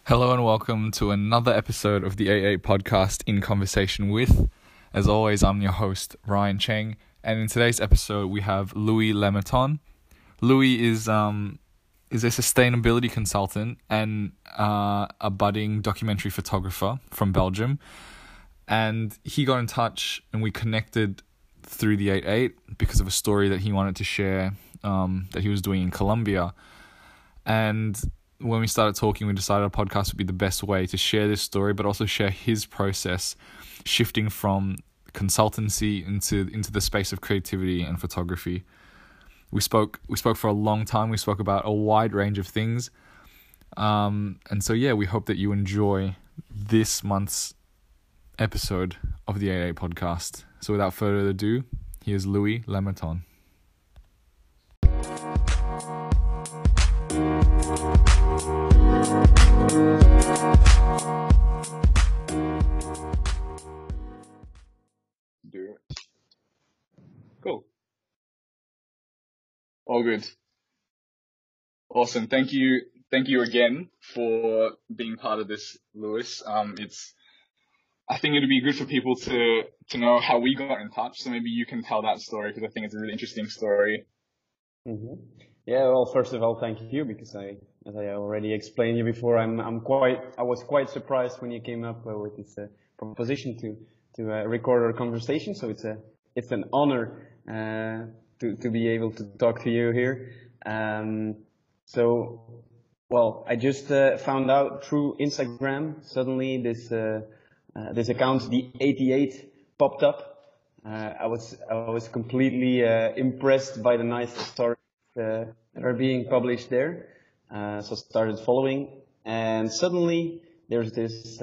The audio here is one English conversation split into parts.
Hello and welcome to another episode of the AA podcast in conversation with. As always, I'm your host, Ryan Cheng, and in today's episode we have Louis Lemerton. Louis is a sustainability consultant and a budding documentary photographer from Belgium, and he got in touch and we connected through the 88 because of a story that he wanted to share that he was doing in Colombia. And when we started talking, we decided a podcast would be the best way to share this story, but also share his process shifting from consultancy into the space of creativity and photography. We spoke for a long time. We spoke about a wide range of things. And so, we hope that you enjoy this month's episode of the AA podcast. So without further ado, here's Louis Lemerton. Cool. All good. Awesome. Thank you again for being part of this, Louis. I think it'd be good for people to know how we got in touch. So maybe you can tell that story because I think it's a really interesting story. Mm-hmm. Yeah. Well, first of all, thank you because as I already explained you before, I was quite surprised when you came up with this proposition to record our conversation. So it's an honor to be able to talk to you here. I just found out through Instagram, suddenly this account, the 88, popped up. I was completely impressed by the nice stories that are being published there. So started following, and suddenly there's this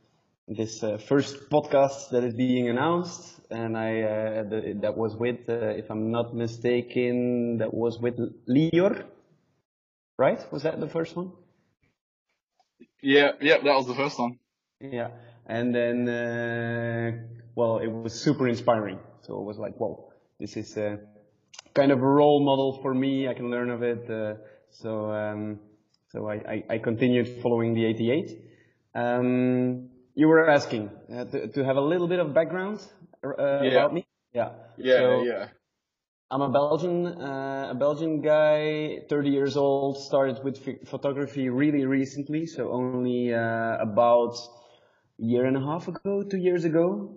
first podcast that is being announced, and that was with, if I'm not mistaken, that was with Lior, right? Was that the first one? Yeah, that was the first one. Yeah, and then it was super inspiring. So it was like, whoa, this is kind of a role model for me. I can learn of it. So I continued following the 88. You were asking to have a little bit of background about me. Yeah. I'm a Belgian guy, 30 years old. Started with photography really recently, so only about a year and a half ago, 2 years ago.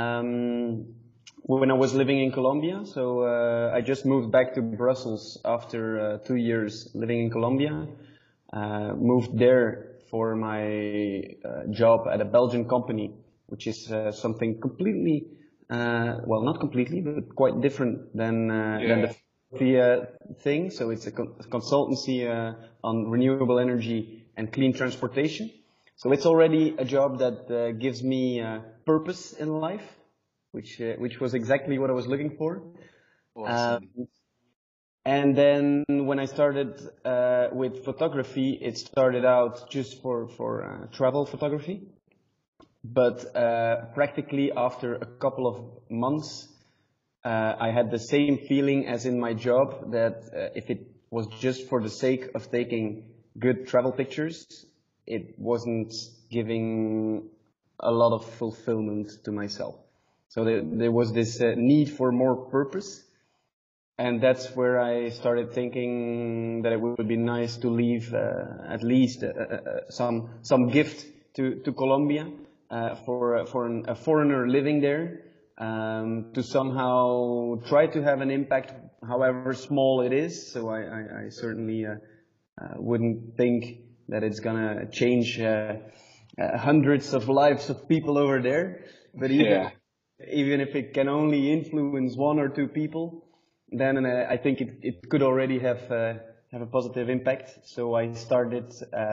When I was living in Colombia, so I just moved back to Brussels after 2 years living in Colombia. Moved there for my job at a Belgian company, which is something completely, not completely, but quite different than the photography thing. So it's a consultancy on renewable energy and clean transportation. So it's already a job that gives me purpose in life, which was exactly what I was looking for. Awesome. And then when I started with photography, it started out just for travel photography. But practically after a couple of months, I had the same feeling as in my job that if it was just for the sake of taking good travel pictures, it wasn't giving a lot of fulfillment to myself. So there was this need for more purpose. And that's where I started thinking that it would be nice to leave at least some gift to Colombia for a foreigner living there, to somehow try to have an impact, however small it is. So I certainly wouldn't think that it's gonna change hundreds of lives of people over there, but even if it can only influence one or two people, then I think it could already have a positive impact. So I started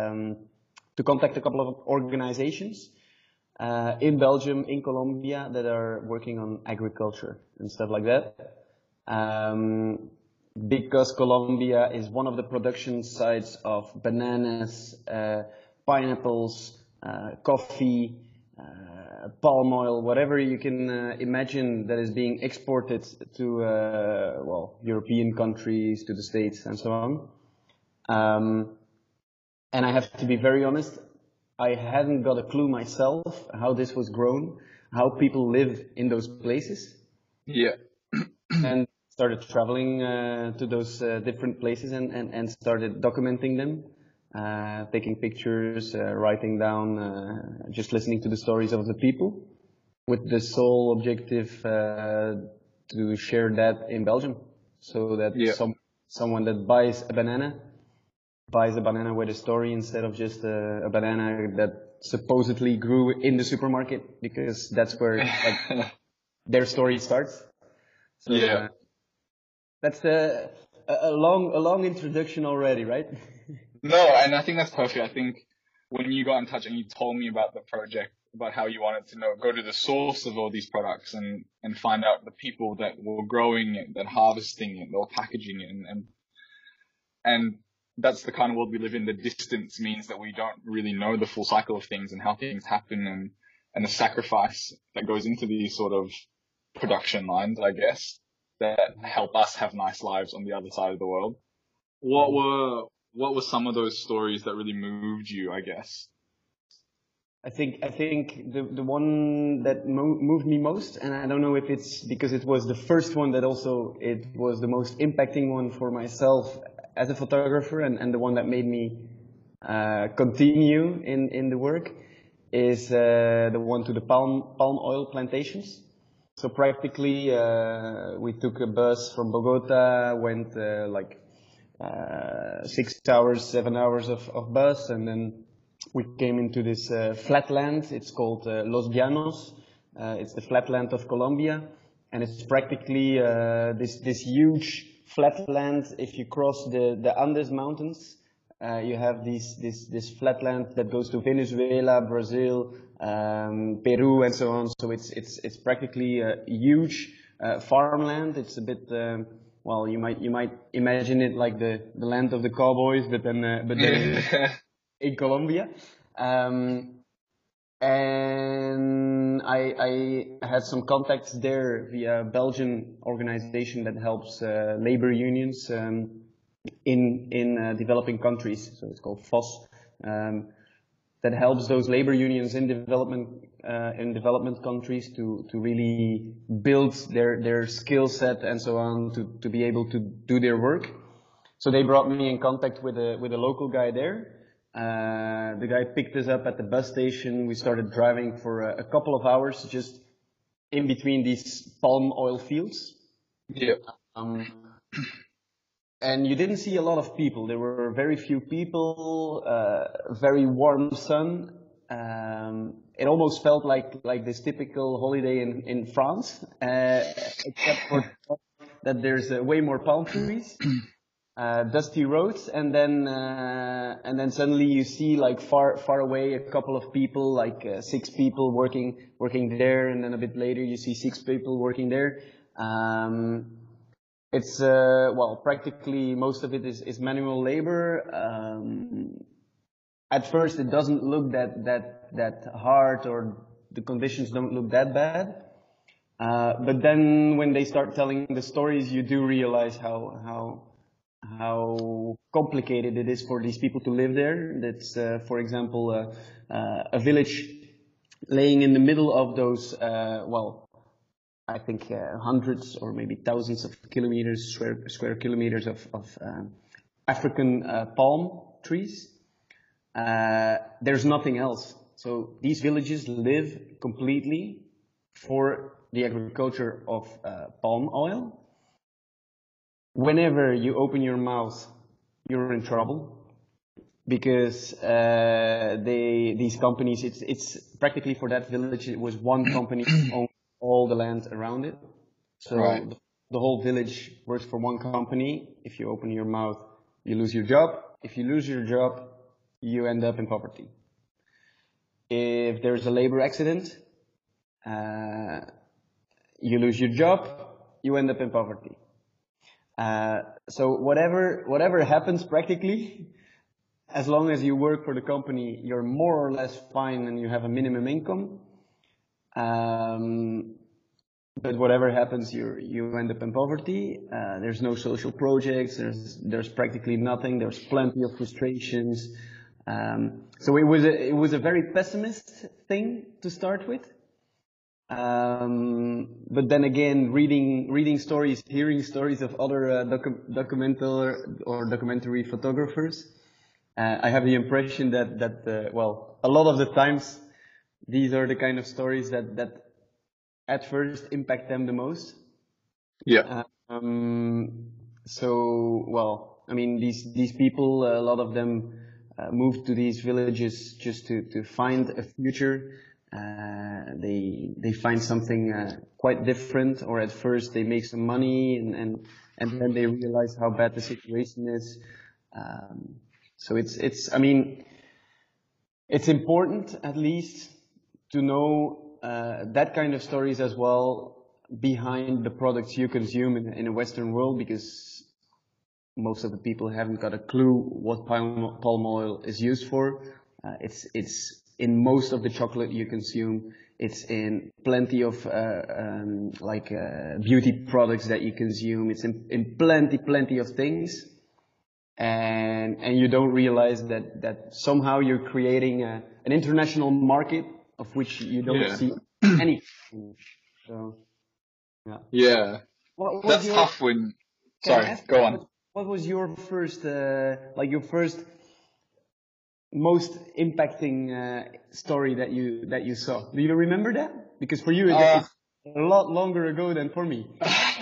to contact a couple of organizations in Belgium, in Colombia, that are working on agriculture and stuff like that. Because Colombia is one of the production sites of bananas, pineapples, coffee, palm oil, whatever you can imagine that is being exported to European countries, to the States, and so on. And I have to be very honest, I hadn't got a clue myself how this was grown, how people live in those places. Yeah. And started traveling to those different places and started documenting them, taking pictures, writing down, just listening to the stories of the people, with the sole objective to share that in Belgium, so that someone that buys a banana with a story instead of just a banana that supposedly grew in the supermarket, because that's where like their story starts. So that's a long introduction already, right? No, and I think that's perfect. I think when you got in touch and you told me about the project, about how you wanted to go to the source of all these products and find out the people that were growing it, that harvesting it, or packaging it, and that's the kind of world we live in. The distance means that we don't really know the full cycle of things and how things happen and the sacrifice that goes into these sort of production lines, I guess, that help us have nice lives on the other side of the world. What were some of those stories that really moved you, I guess? I think the one that moved me most, and I don't know if it's because it was the first one that also it was the most impacting one for myself as a photographer, and the one that made me continue in the work, is the one to the palm oil plantations. So practically, we took a bus from Bogota, went 6 hours, 7 hours of bus, and then we came into this flatland. It's called Los Llanos. It's the flatland of Colombia, and it's practically this huge flatland. If you cross the Andes Mountains, you have this flatland that goes to Venezuela, Brazil, Peru, and so on. So it's practically a huge farmland. It's a bit well, you might imagine it like the land of the cowboys, but then in Colombia. And I had some contacts there via a Belgian organization that helps labor unions in developing countries. So it's called FOS. That helps those labor unions in development countries to really build their skill set and so on to be able to do their work. So they brought me in contact with a local guy there. The guy picked us up at the bus station. We started driving for a couple of hours just in between these palm oil fields. Yeah. And you didn't see a lot of people. There were very few people, very warm sun. It almost felt like this typical holiday in France, except for that there's way more palm trees. Dusty roads, and then suddenly you see like far away a couple of people, like 6 people working there, and then a bit later you see 6 people working there. It's well, practically most of it is manual labor. At first it doesn't look that hard, or the conditions don't look that bad. But then when they start telling the stories, you do realize how complicated it is for these people to live there. That's, for example, a village laying in the middle of those, well, I think hundreds or maybe thousands of kilometers, square kilometers of African palm trees. There's nothing else. So these villages live completely for the agriculture of palm oil. Whenever you open your mouth, you're in trouble, because these companies, it's practically for that village, it was one company owned all the land around it. So right. The whole village works for one company. If you open your mouth, you lose your job. If you lose your job, you end up in poverty. If there's a labor accident, you lose your job, you end up in poverty. So whatever happens practically, as long as you work for the company, you're more or less fine and you have a minimum income. But whatever happens, you end up in poverty. There's no social projects. There's practically nothing. There's plenty of frustrations. So it was a very pessimist thing to start with. But then again, reading stories, hearing stories of other documentary photographers, I have the impression that well, a lot of the times these are the kind of stories that at first impact them the most. Yeah. So, well, I mean, these people, a lot of them moved to these villages just to find a future. They find something quite different, or at first they make some money and then they realize how bad the situation is. So I mean, it's important at least to know that kind of stories as well behind the products you consume in a Western world, because most of the people haven't got a clue what palm oil is used for. It's in most of the chocolate you consume. It's in plenty of beauty products that you consume. It's in plenty of things, and you don't realize that somehow you're creating an international market of which you don't see anything. So yeah. Yeah. That's tough when. Sorry, go on. What was your first, your first most impacting story that you saw? Do you remember that? Because for you, it's a lot longer ago than for me.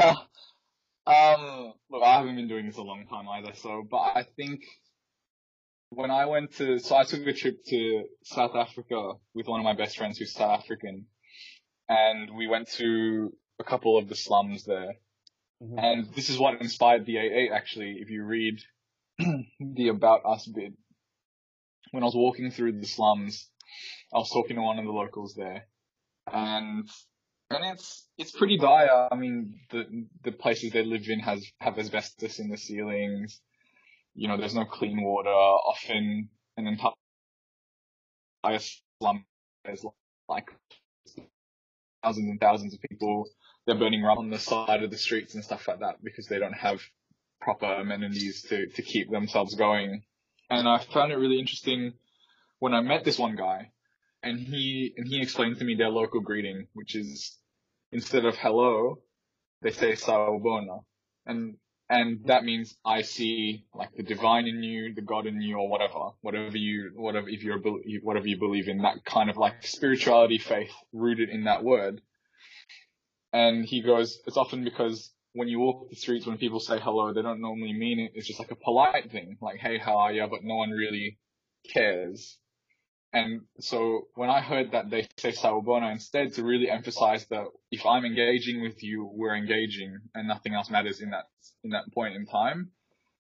Look, I haven't been doing this a long time either, but I think when I took a trip to South Africa with one of my best friends who's South African, and we went to a couple of the slums there. Mm-hmm. And this is what inspired the AA, actually. If you read the About Us bit, when I was walking through the slums, I was talking to one of the locals there, and it's pretty dire. I mean, the places they live in have asbestos in the ceilings. You know, there's no clean water. Often an entire slum is like thousands and thousands of people. They're burning rubber on the side of the streets and stuff like that because they don't have proper amenities to keep themselves going. And I found it really interesting when I met this one guy, and he explained to me their local greeting, which is, instead of hello, they say sawubona. And that means I see like the divine in you, the God in you, or whatever you believe in, that kind of like spirituality, faith rooted in that word. And he goes, it's often because when you walk the streets, when people say hello, they don't normally mean it. It's just like a polite thing, like, hey, how are you? But no one really cares. And so when I heard that they say sawubona instead, to really emphasize that if I'm engaging with you, we're engaging and nothing else matters in that point in time.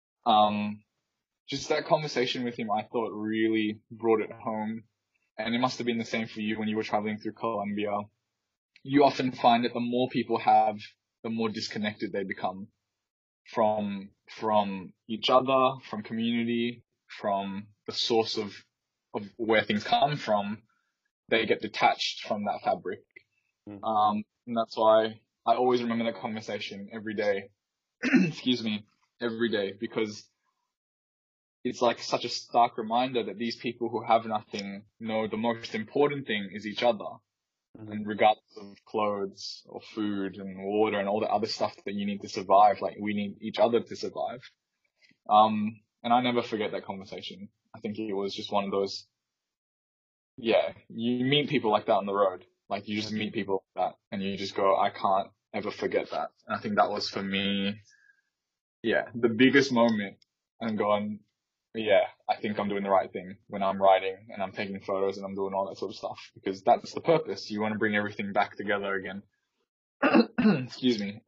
Just that conversation with him, I thought really brought it home. And it must have been the same for you when you were traveling through Colombia. You often find that the more people have, the more disconnected they become from each other, from community, from the source of where things come from. They get detached from that fabric. And that's why I always remember that conversation every day. Excuse me, every day, because it's like such a stark reminder that these people who have nothing know the most important thing is each other. Mm-hmm. And regardless of clothes or food and water and all the other stuff that you need to survive, like we need each other to survive. And I never forget that conversation. I think it was just one of those, yeah, you meet people like that on the road. Like you just meet people like that and you just go, I can't ever forget that. And I think that was for me, yeah, the biggest moment. And going, yeah, I think I'm doing the right thing when I'm writing and I'm taking photos and I'm doing all that sort of stuff, because that's the purpose. You want to bring everything back together again. Excuse me.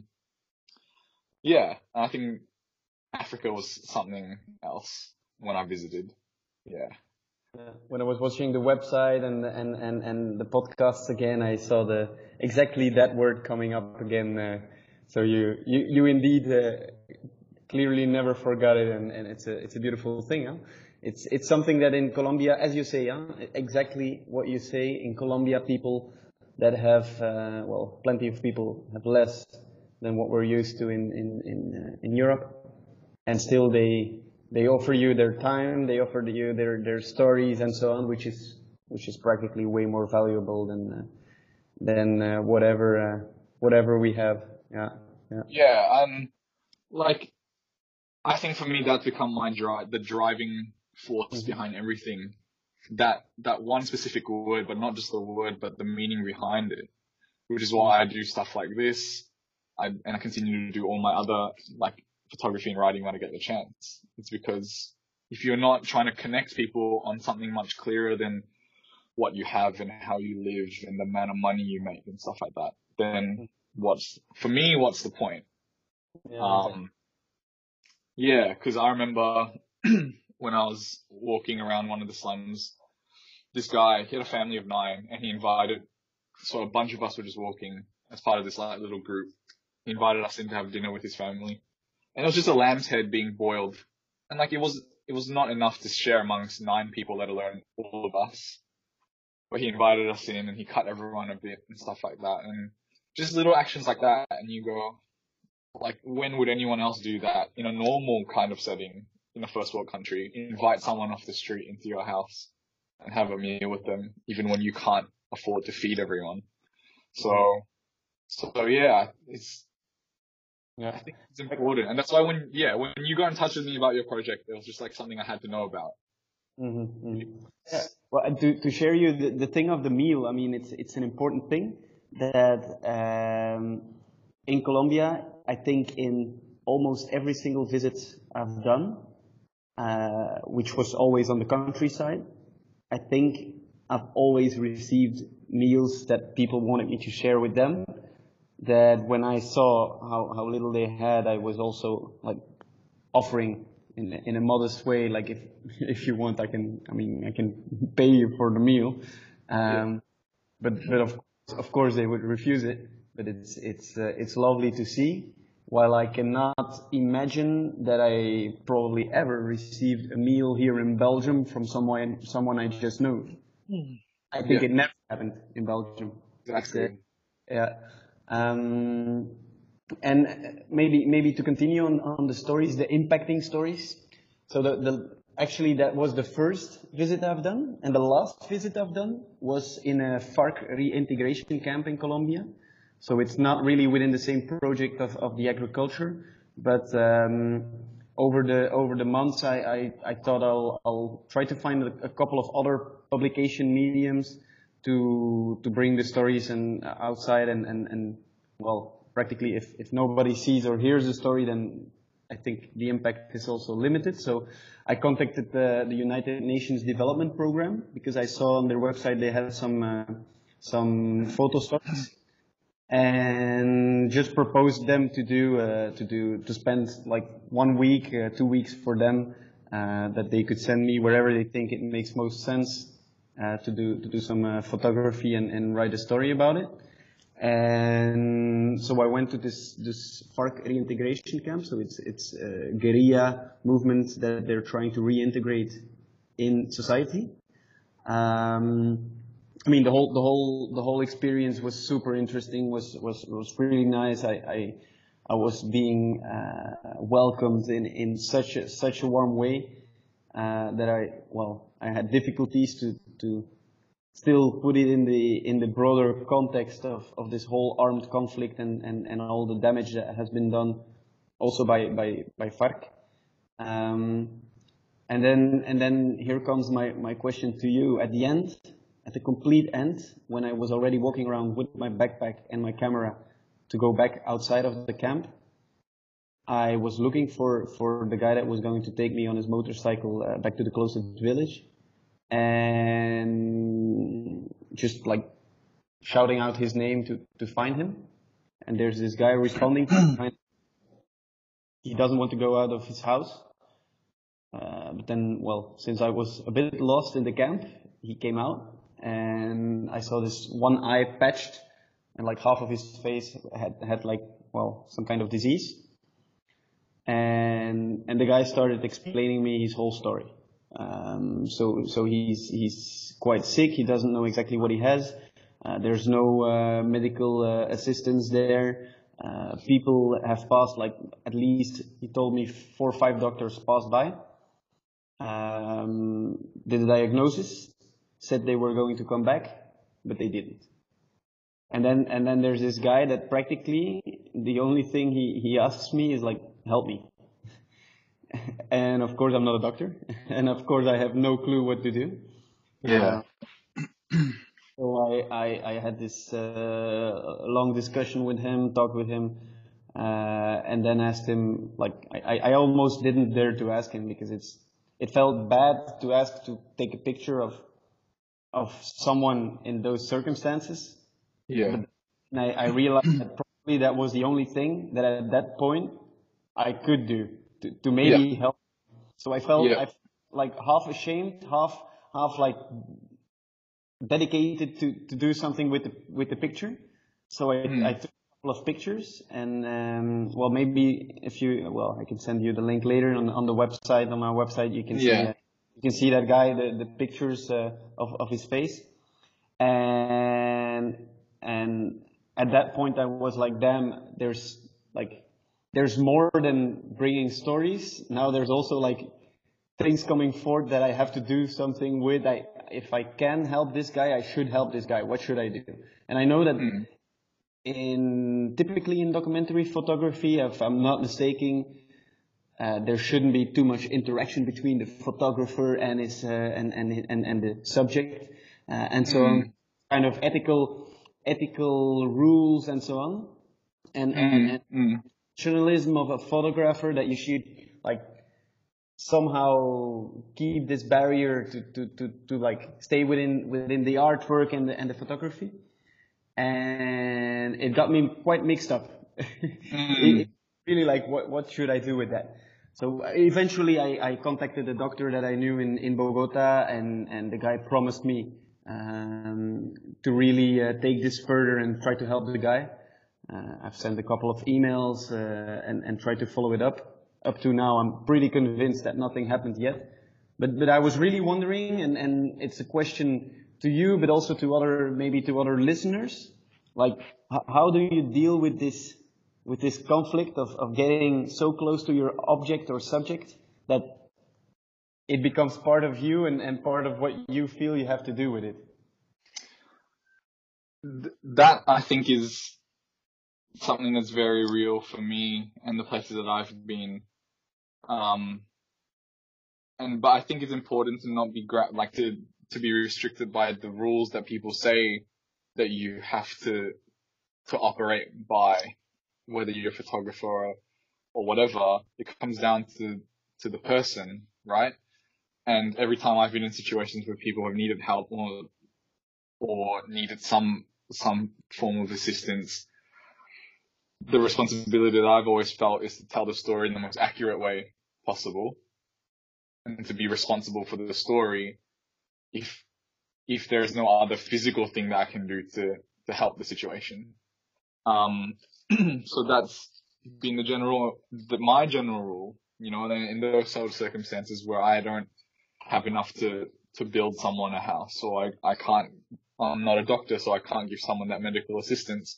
Yeah, I think Africa was something else when I visited. Yeah. When I was watching the website and the podcasts again, I saw exactly that word coming up again. So you indeed clearly never forgot it, and it's a beautiful thing. Huh? It's something that in Colombia, as you say, exactly what you say. In Colombia, people that have plenty of people have less than what we're used to in Europe, and still they they offer you their time, they offer you their stories and so on, which is practically way more valuable than whatever we have. Yeah, yeah. Yeah, like I think for me that's become the driving force behind everything. That one specific word, but not just the word, but the meaning behind it. Which is why I do stuff like this. I continue to do all my other like photography and writing when I get the chance. It's because if you're not trying to connect people on something much clearer than what you have and how you live and the amount of money you make and stuff like that, then what's the point? Yeah, exactly. Yeah, because I remember when I was walking around one of the slums, this guy, he had a family of 9 and he invited, so a bunch of us were just walking as part of this like little group. He invited us in to have dinner with his family. And it was just a lamb's head being boiled. And like it was not enough to share amongst 9 people, let alone all of us. But he invited us in and he cut everyone a bit and stuff like that. And just little actions like that. And you go, like, when would anyone else do that in a normal kind of setting in a first world country? Invite someone off the street into your house and have a meal with them, even when you can't afford to feed everyone. So yeah, I think it's important. And that's why when you got in touch with me about your project, it was just like something I had to know about. Yeah. Well, to share you the thing of the meal, I mean, it's an important thing that in Colombia, I think in almost every single visit I've done, which was always on the countryside, I think I've always received meals that people wanted me to share with them. That when I saw how little they had, I was also like offering in a modest way, like if you want, I can pay you for the meal. But of course they would refuse it. But it's lovely to see. While I cannot imagine that I probably ever received a meal here in Belgium from someone I just know. I think it never happened in Belgium. Exactly. And maybe to continue on the stories, the impacting stories. So actually that was the first visit I've done, and the last visit I've done was in a FARC reintegration camp in Colombia. So it's not really within the same project of the agriculture, but over the months I thought I'll try to find a couple of other publication mediums to bring the stories and outside and well, practically if nobody sees or hears the story, then I think the impact is also limited. So I contacted the United Nations Development Program because I saw on their website they had some photo stories, and just proposed them to spend like 1 week, 2 weeks for them, that they could send me wherever they think it makes most sense to do some photography and write a story about it. And so I went to this FARC reintegration camp. So it's a guerrilla movement that they're trying to reintegrate in society. I mean, the whole experience was super interesting. Was really nice. I was being welcomed in such a warm way that I had difficulties to still put it in the broader context of this whole armed conflict and all the damage that has been done also by FARC. And then here comes my question to you at the end, at the complete end, when I was already walking around with my backpack and my camera to go back outside of the camp. I was looking for the guy that was going to take me on his motorcycle back to the closest village, and just like shouting out his name to find him. And there's this guy responding to him. He doesn't want to go out of his house. But then, well, since I was a bit lost in the camp, he came out, and I saw this one eye patched, and like half of his face had like, well, some kind of disease. And the guy started explaining me his whole story. So he's quite sick. He doesn't know exactly what he has. There's no medical assistance there. People have passed, like at least he told me 4 or 5 doctors passed by. did a diagnosis, said they were going to come back, but they didn't. And then there's this guy that practically the only thing he asks me is like, help me. And of course I'm not a doctor, and of course I have no clue what to do. Yeah. So I had this long discussion with him, talked with him, and then asked him, like, I almost didn't dare to ask him because it felt bad to ask to take a picture of someone in those circumstances. Yeah. And I realized that probably that was the only thing that at that point I could do to maybe help. So I felt like half ashamed, half like dedicated to do something with the picture. So I took a couple of pictures, and well, maybe I can send you the link later on the website, on our website. You can see that guy, the pictures of his face, and at that point I was like, damn, there's more than bringing stories. Now there's also like things coming forth that I have to do something with. If I can help this guy, I should help this guy. What should I do? And I know that typically in documentary photography, if I'm not mistaken, there shouldn't be too much interaction between the photographer and his and the subject, and so on, kind of ethical rules and so on, and journalism of a photographer that you should like somehow keep this barrier to like stay within the artwork and the photography, and it got me quite mixed up. It really like what should I do with that? So eventually I contacted a doctor that I knew in Bogota, and the guy promised me to really take this further and try to help the guy. I've sent a couple of emails and tried to follow it up. Up to now, I'm pretty convinced that nothing happened yet. But I was really wondering, and it's a question to you, but also to other listeners, like how do you deal with this conflict of getting so close to your object or subject that it becomes part of you and part of what you feel you have to do with it? That, I think, is something that's very real for me and the places that I've been. But I think it's important to not be to be restricted by the rules that people say that you have to operate by, whether you're a photographer or whatever. It comes down to the person, right? And every time I've been in situations where people have needed help or needed some form of assistance, the responsibility that I've always felt is to tell the story in the most accurate way possible, and to be responsible for the story if there's no other physical thing that I can do to help the situation. So that's been my general rule, and in those sort of circumstances where I don't have enough to build someone a house, so I'm not a doctor, so I can't give someone that medical assistance.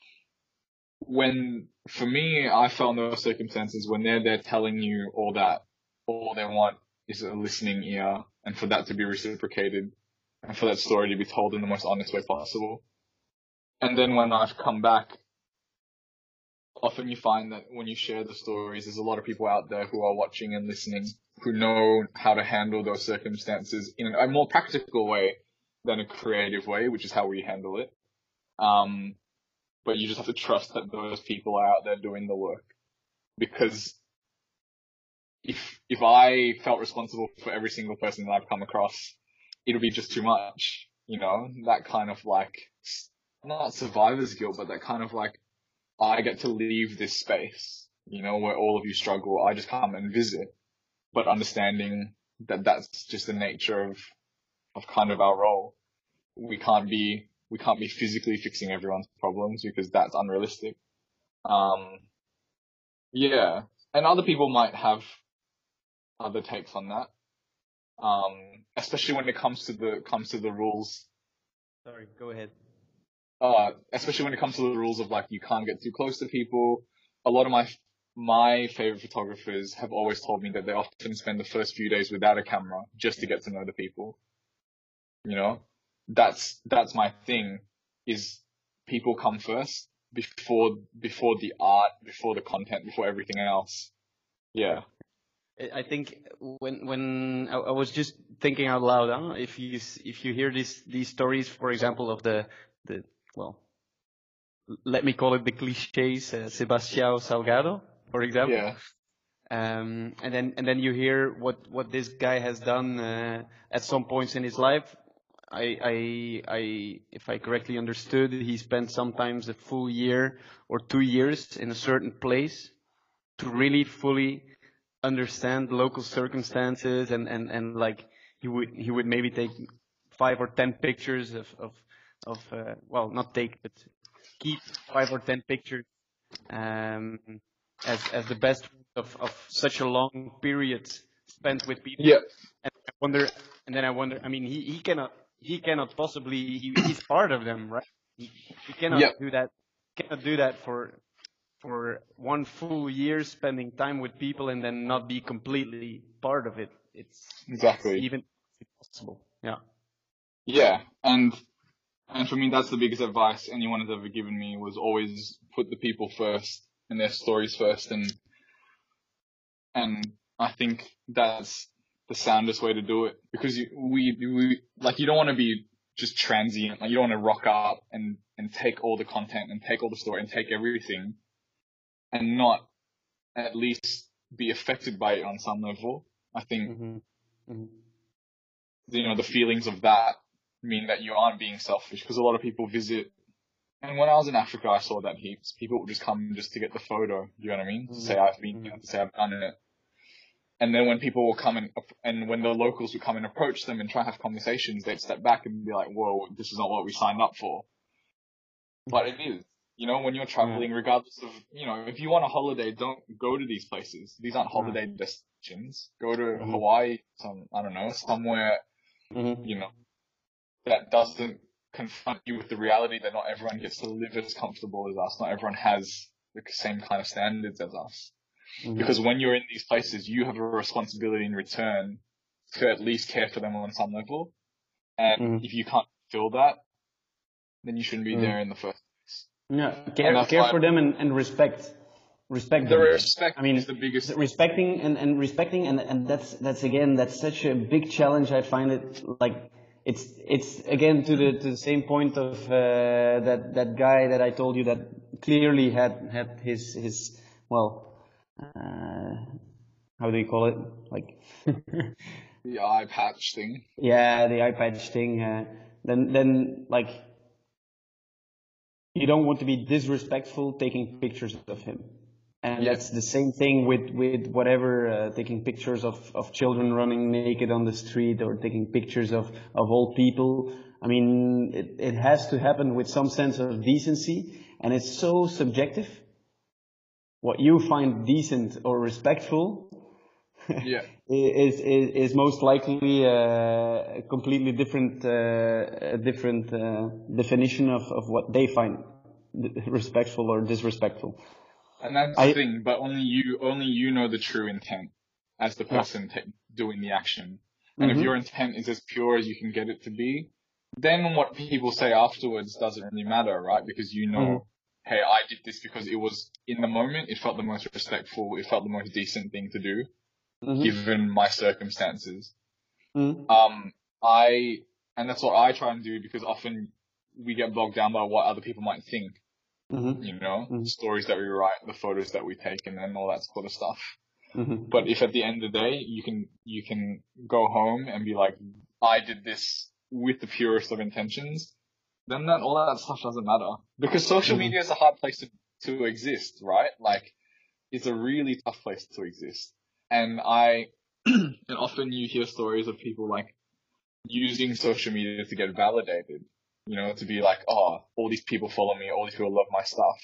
For me, I felt in those circumstances when they're there telling you all they want is a listening ear, and for that to be reciprocated, and for that story to be told in the most honest way possible. And then when I've come back, often you find that when you share the stories, there's a lot of people out there who are watching and listening, who know how to handle those circumstances in a more practical way than a creative way, which is how we handle it. But you just have to trust that those people are out there doing the work. Because if I felt responsible for every single person that I've come across, it would be just too much, that kind of like, not survivor's guilt, but that kind of like, I get to leave this space, where all of you struggle. I just come and visit, but understanding that that's just the nature of kind of our role. We can't be physically fixing everyone's problems because that's unrealistic. Yeah. And other people might have other takes on that. Especially when it comes to the rules. Sorry, go ahead. Especially when it comes to the rules of like, you can't get too close to people. A lot of my my favorite photographers have always told me that they often spend the first few days without a camera just to get to know the people. You know, that's my thing, is people come first before the art, before the content, before everything else. Yeah. I think when I was just thinking out loud, if you hear these stories, for example, of the well, let me call it the cliches, Sebastião Salgado, for example. Yeah. And then you hear what this guy has done at some points in his life. If I correctly understood, he spent sometimes a full year or 2 years in a certain place to really fully understand local circumstances, and like he would maybe take 5 or 10 pictures of well, not take, but keep 5 or 10 pictures as the best of such a long period spent with people. Yeah. And I wonder, I mean, he cannot possibly, he's part of them, right? He cannot do that for 1 full year spending time with people and then not be completely part of it. It's Exactly. even impossible. Yeah. Yeah, and for me, that's the biggest advice anyone has ever given me, was always put the people first and their stories first, and I think that's the soundest way to do it, because we like, you don't want to be just transient, like you don't want to rock up and take all the content and take all the story and take everything and not at least be affected by it on some level. I think you know, the feelings of that mean that you aren't being selfish, because a lot of people visit, and when I was in Africa I saw that heaps. People would just come just to get the photo, do you know what I mean? To say I've been here, to say I've done it. And then when people will come and when the locals would come and approach them and try to have conversations, they'd step back and be like, whoa, this is not what we signed up for. But it is. You know, when you're traveling, regardless of, you know, if you want a holiday, don't go to these places. These aren't holiday destinations. Go to Hawaii, I don't know, somewhere, you know, that doesn't confront you with the reality that not everyone gets to live as comfortable as us. Not everyone has the same kind of standards as us. Because when you're in these places, you have a responsibility in return to at least care for them on some level. And if you can't feel that, then you shouldn't be there in the first place. Yeah, care for them and respect them. The respect, I mean, is the biggest. Respecting and that's such a big challenge. I find it like it's again to the same point of that guy that I told you that clearly had his well. How do you call it? Like the eye patch thing. Yeah, the eye patch thing. Then like, you don't want to be disrespectful taking pictures of him, and that's the same thing with whatever, taking pictures of children running naked on the street, or taking pictures of old people. I mean, it has to happen with some sense of decency, and it's so subjective. What you find decent or respectful is most likely a completely different definition of what they find respectful or disrespectful. And that's the thing, but only you know the true intent as the person doing the action. And if your intent is as pure as you can get it to be, then what people say afterwards doesn't really matter, right? Because you know, hey, I did this because it was, in the moment, it felt the most respectful, it felt the most decent thing to do, given my circumstances. And that's what I try and do, because often we get bogged down by what other people might think. You know, the stories that we write, the photos that we take, and all that sort of stuff. But if at the end of the day, you can go home and be like, I did this with the purest of intentions, then all that stuff doesn't matter. Because social media is a hard place to exist, right? Like, it's a really tough place to exist. And and often you hear stories of people like using social media to get validated, you know, to be like, oh, all these people follow me, all these people love my stuff.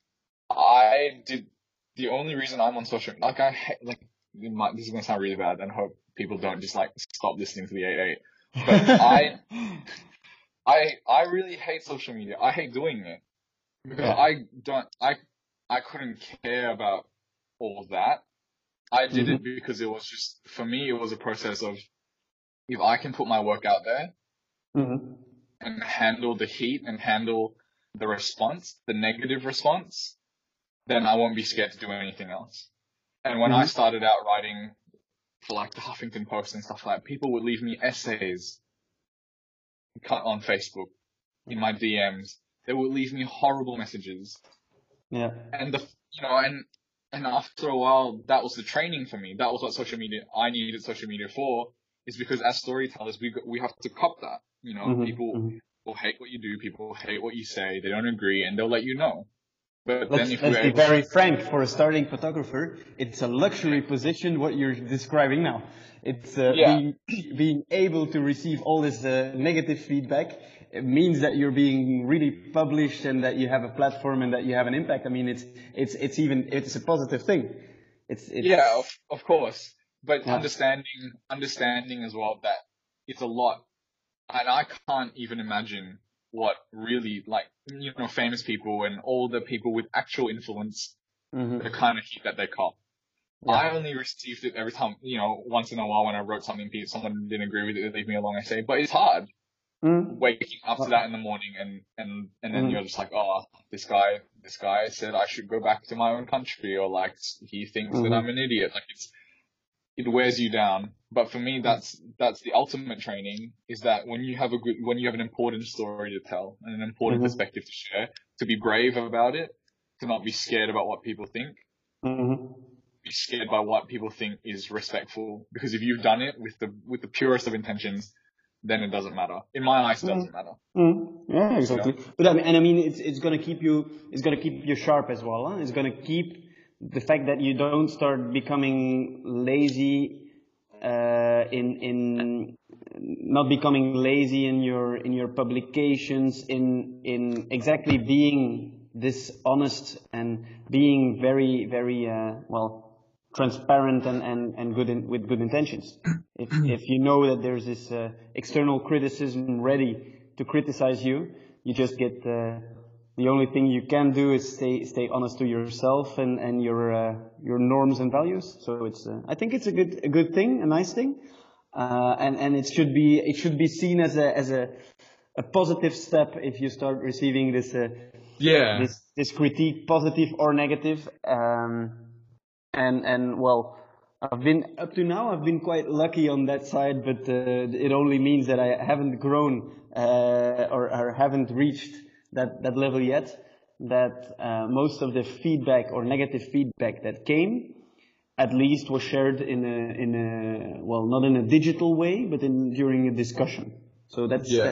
The only reason I'm on social media, this is going to sound really bad, and I hope people don't just like stop listening to the 8-8. But I really hate social media. I hate doing it because I couldn't care about all that. I did Mm-hmm. it because it was just, for me, it was a process of, if I can put my work out there Mm-hmm. and handle the heat and handle the response, the negative response, then I won't be scared to do anything else. And when I Mm-hmm. started out writing for like the Huffington Post and stuff like that, people would leave me essays cut on Facebook in my DMs. They would leave me horrible messages. Yeah. And and after a while, that was the training for me. That was what I needed social media for, is because as storytellers, we have to cop that. Mm-hmm. People Mm-hmm. will hate what you do, people hate what you say, they don't agree, and they'll let you know. But then if Let's we're be able to, very frank. For a starting photographer, it's a luxury position. What you're describing now, it's yeah, being able to receive all this negative feedback. It means that you're being really published and that you have a platform and that you have an impact. I mean, it's a positive thing. It's yeah, of course. But yeah. understanding as well that it's a lot, and I can't even imagine what really, like, famous people and all the people with actual influence, Mm-hmm. the kind of heat that they cop. Yeah. I only received it every time, once in a while when I wrote something, someone didn't agree with it, they leave me a long essay. But it's hard Mm-hmm. waking up to that in the morning and then you're just like, oh, this guy said I should go back to my own country, or like he thinks that I'm an idiot. Like it wears you down. But for me, that's the ultimate training, is that when you have an important story to tell and an important perspective to share, to be brave about it, to not be scared about what people think, Mm-hmm. be scared by what people think is respectful. Because if you've done it with the purest of intentions, then it doesn't matter. In my eyes, it doesn't matter. Yeah, exactly. But I mean, it's gonna keep you sharp as well. Huh? It's gonna keep the fact that you don't start becoming lazy, in not becoming lazy in your publications, in exactly being this honest and being very, very, transparent and with good intentions. If you know that there's this external criticism ready to criticize you, you just get the only thing you can do is stay honest to yourself and your norms and values. So I think it's a good thing, a nice thing, and it should be seen as a positive step if you start receiving this this critique, positive or negative. And well, up to now I've been quite lucky on that side, but it only means that I haven't grown or haven't reached that level yet. That most of the feedback or negative feedback that came, at least was shared in a well, not in a digital way, but during a discussion. So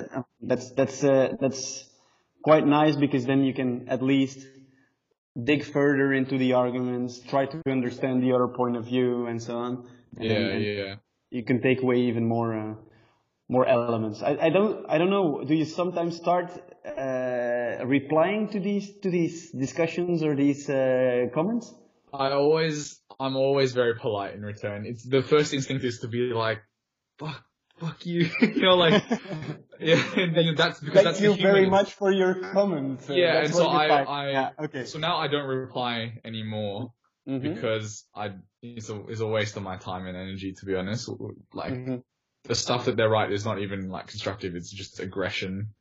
that's quite nice, because then you can at least dig further into the arguments, try to understand the other point of view, and so on. And you can take away even more elements. I don't know. Do you sometimes start replying to these discussions or these comments? I'm always very polite in return. It's the first instinct is to be like, fuck you, like, yeah. And that's because Thank you very much for your comment. Yeah, and so okay. So now I don't reply anymore because it's a waste of my time and energy, to be honest. Like the stuff that they write is not even like constructive; it's just aggression.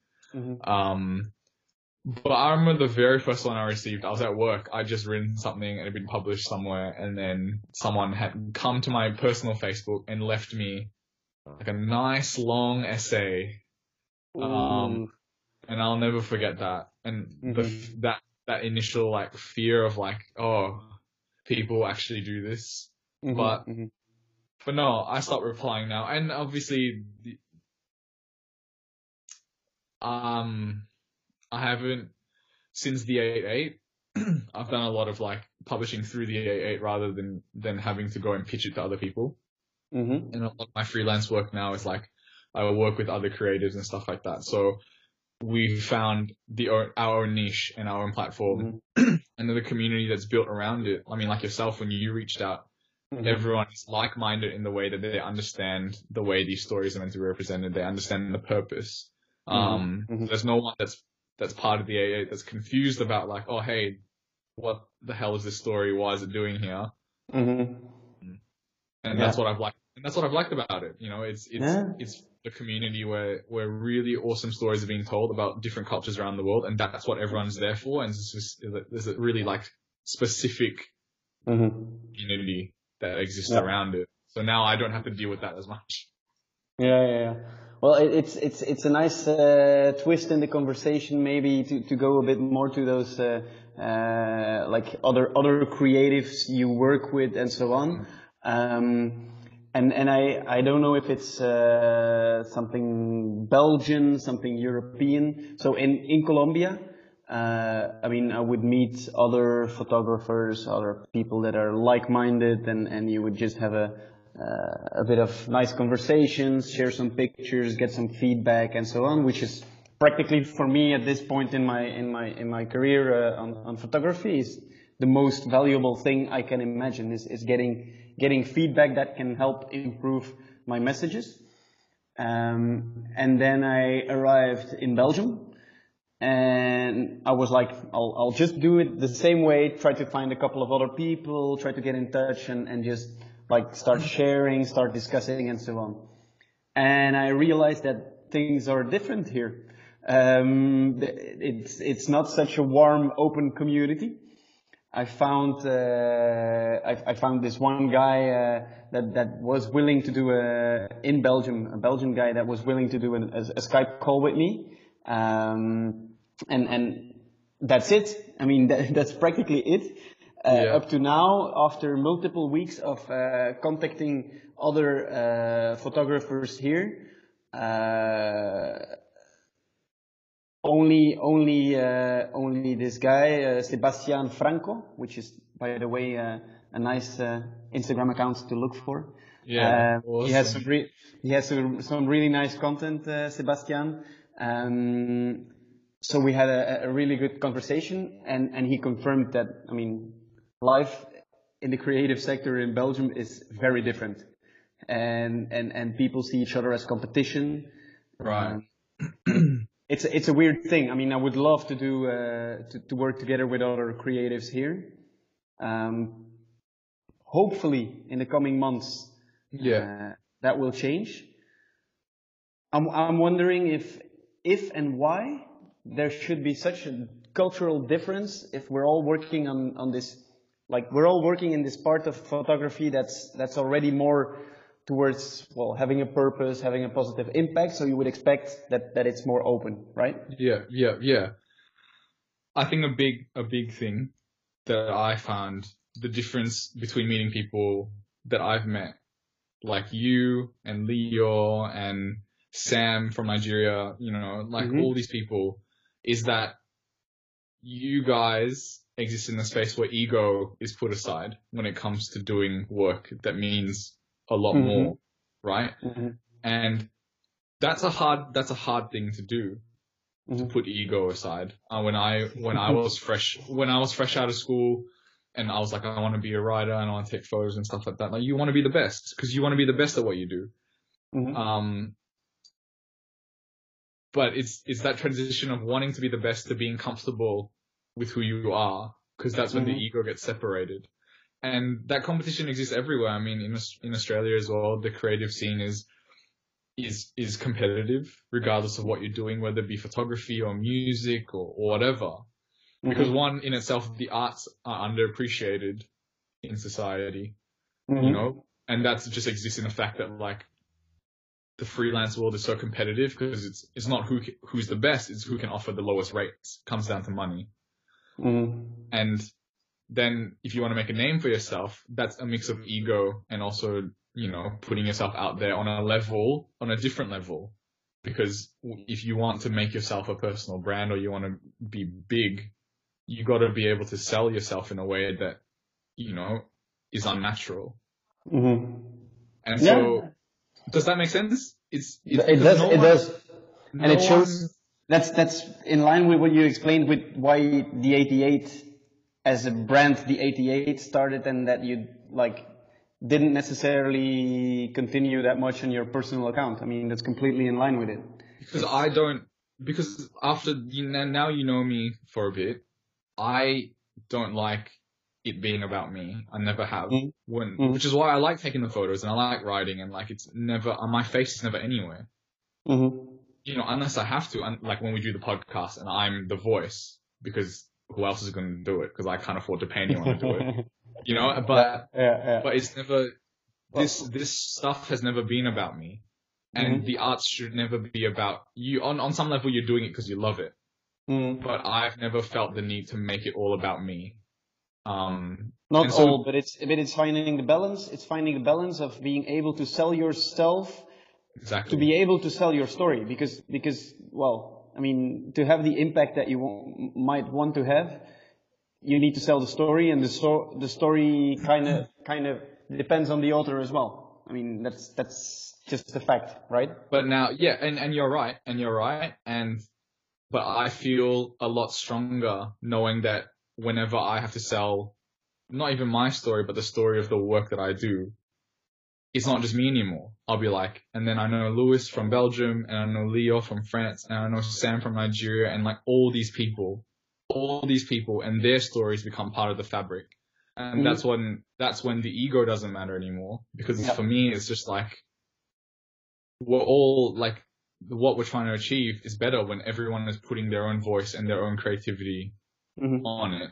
But I remember the very first one I received. I was at work. I'd just written something and it had been published somewhere, and then someone had come to my personal Facebook and left me like a nice long essay. And I'll never forget that. And that initial like fear of like, oh, people actually do this. But no, I stopped replying now. And obviously, I haven't, since the 8.8, I've done a lot of like publishing through the 8.8 rather than having to go and pitch it to other people. And a lot of my freelance work now is like, I work with other creatives and stuff like that. So we found our own niche and our own platform, and then the community that's built around it. I mean, like yourself, when you reached out, everyone is like-minded in the way that they understand the way these stories are meant to be represented. They understand the purpose. There's no one that's part of the 8.8 that's confused about like, oh, hey, what the hell is this story? Why is it doing here? Mm-hmm. And Yeah. that's what I've liked. And that's what I've liked about it. Yeah. It's a community where really awesome stories are being told about different cultures around the world, and that's what everyone's there for. And there's a really like specific Mm-hmm. community that exists Yeah. around it. So now I don't have to deal with that as much. Yeah, yeah, yeah. Well, it's a nice twist in the conversation, maybe to go a bit more to those like other creatives you work with and so on. And I don't know if it's something Belgian, something European. So in Colombia, I mean, I would meet other photographers, other people that are like-minded, and you would just have a bit of nice conversations, share some pictures, get some feedback, and so on, which is practically for me at this point in my career on photography is the most valuable thing I can imagine is getting feedback that can help improve my messages. And then I arrived in Belgium. And I was like, I'll just do it the same way, try to find a couple of other people, try to get in touch and just like start sharing, start discussing and so on. And I realized that things are different here. It's not such a warm, open community. I found this one guy that was willing to do in Belgium, a Belgian guy that was willing to do a Skype call with me. And that's it. I mean, that's practically it. Up to now, after multiple weeks of contacting other photographers here, only this guy, Sebastian Franco, which is, by the way, a nice Instagram account to look for. Yeah, awesome. He has some really nice content, Sebastian. So we had a really good conversation, and he confirmed that, I mean, life in the creative sector in Belgium is very different, and people see each other as competition. Right. It's a weird thing. I mean, I would love to do to work together with other creatives here. Hopefully, in the coming months, that will change. I'm wondering if and why there should be such a cultural difference if we're all working on this, like we're all working in this part of photography that's already more towards, well, having a purpose, having a positive impact. So you would expect that it's more open, right? Yeah. I think a big thing that I found, the difference between meeting people that I've met, like you and Leo and Sam from Nigeria, like all these people, is that you guys exist in a space where ego is put aside when it comes to doing work that means a lot more, right? And that's a hard thing to do, to put ego aside. When I was fresh out of school, and I was like, I want to be a writer and I want to take photos and stuff like that. Like, you want to be the best because you want to be the best at what you do. But it's that transition of wanting to be the best to being comfortable with who you are, because that's when the ego gets separated. And that competition exists everywhere. I mean, in Australia as well, the creative scene is competitive, regardless of what you're doing, whether it be photography or music or whatever. Because one, in itself, the arts are underappreciated in society, and that just exists in the fact that, like, the freelance world is so competitive because it's not who's the best, it's who can offer the lowest rates. It comes down to money. And then if you want to make a name for yourself, that's a mix of ego and also, putting yourself out there on a different level. Because if you want to make yourself a personal brand or you want to be big, you got to be able to sell yourself in a way that, is unnatural. And so, does that make sense? It does. And it shows that's in line with what you explained with why the 88 as a brand, the 88 started, and that you didn't necessarily continue that much on your personal account. I mean, that's completely in line with it. Because after now you know me for a bit, I don't like it being about me. I never have. Mm-hmm. Which is why I like taking the photos and I like writing, and like it's never, my face is never anywhere. Mm-hmm. You know, unless I have to, like when we do the podcast and I'm the voice, because who else is going to do it? Because I can't afford to pay anyone to do it. You know, but it's never, this stuff has never been about me. And the arts should never be about you. On some level, you're doing it because you love it. But I've never felt the need to make it all about me. Not all, but it's finding the balance. It's finding the balance of being able to sell yourself. Exactly. To be able to sell your story, because well, I mean, to have the impact that you might want to have, you need to sell the story, and the story kind of depends on the author as well. I mean, that's just a fact, right? But now, yeah, and you're right, but I feel a lot stronger knowing that whenever I have to sell, not even my story, but the story of the work that I do, it's not just me anymore. I'll be like, and then I know Louis from Belgium, and I know Leo from France, and I know Sam from Nigeria, and like all these people, and their stories become part of the fabric. And that's when the ego doesn't matter anymore. Because for me, it's just like, we're all like, what we're trying to achieve is better when everyone is putting their own voice and their own creativity on it.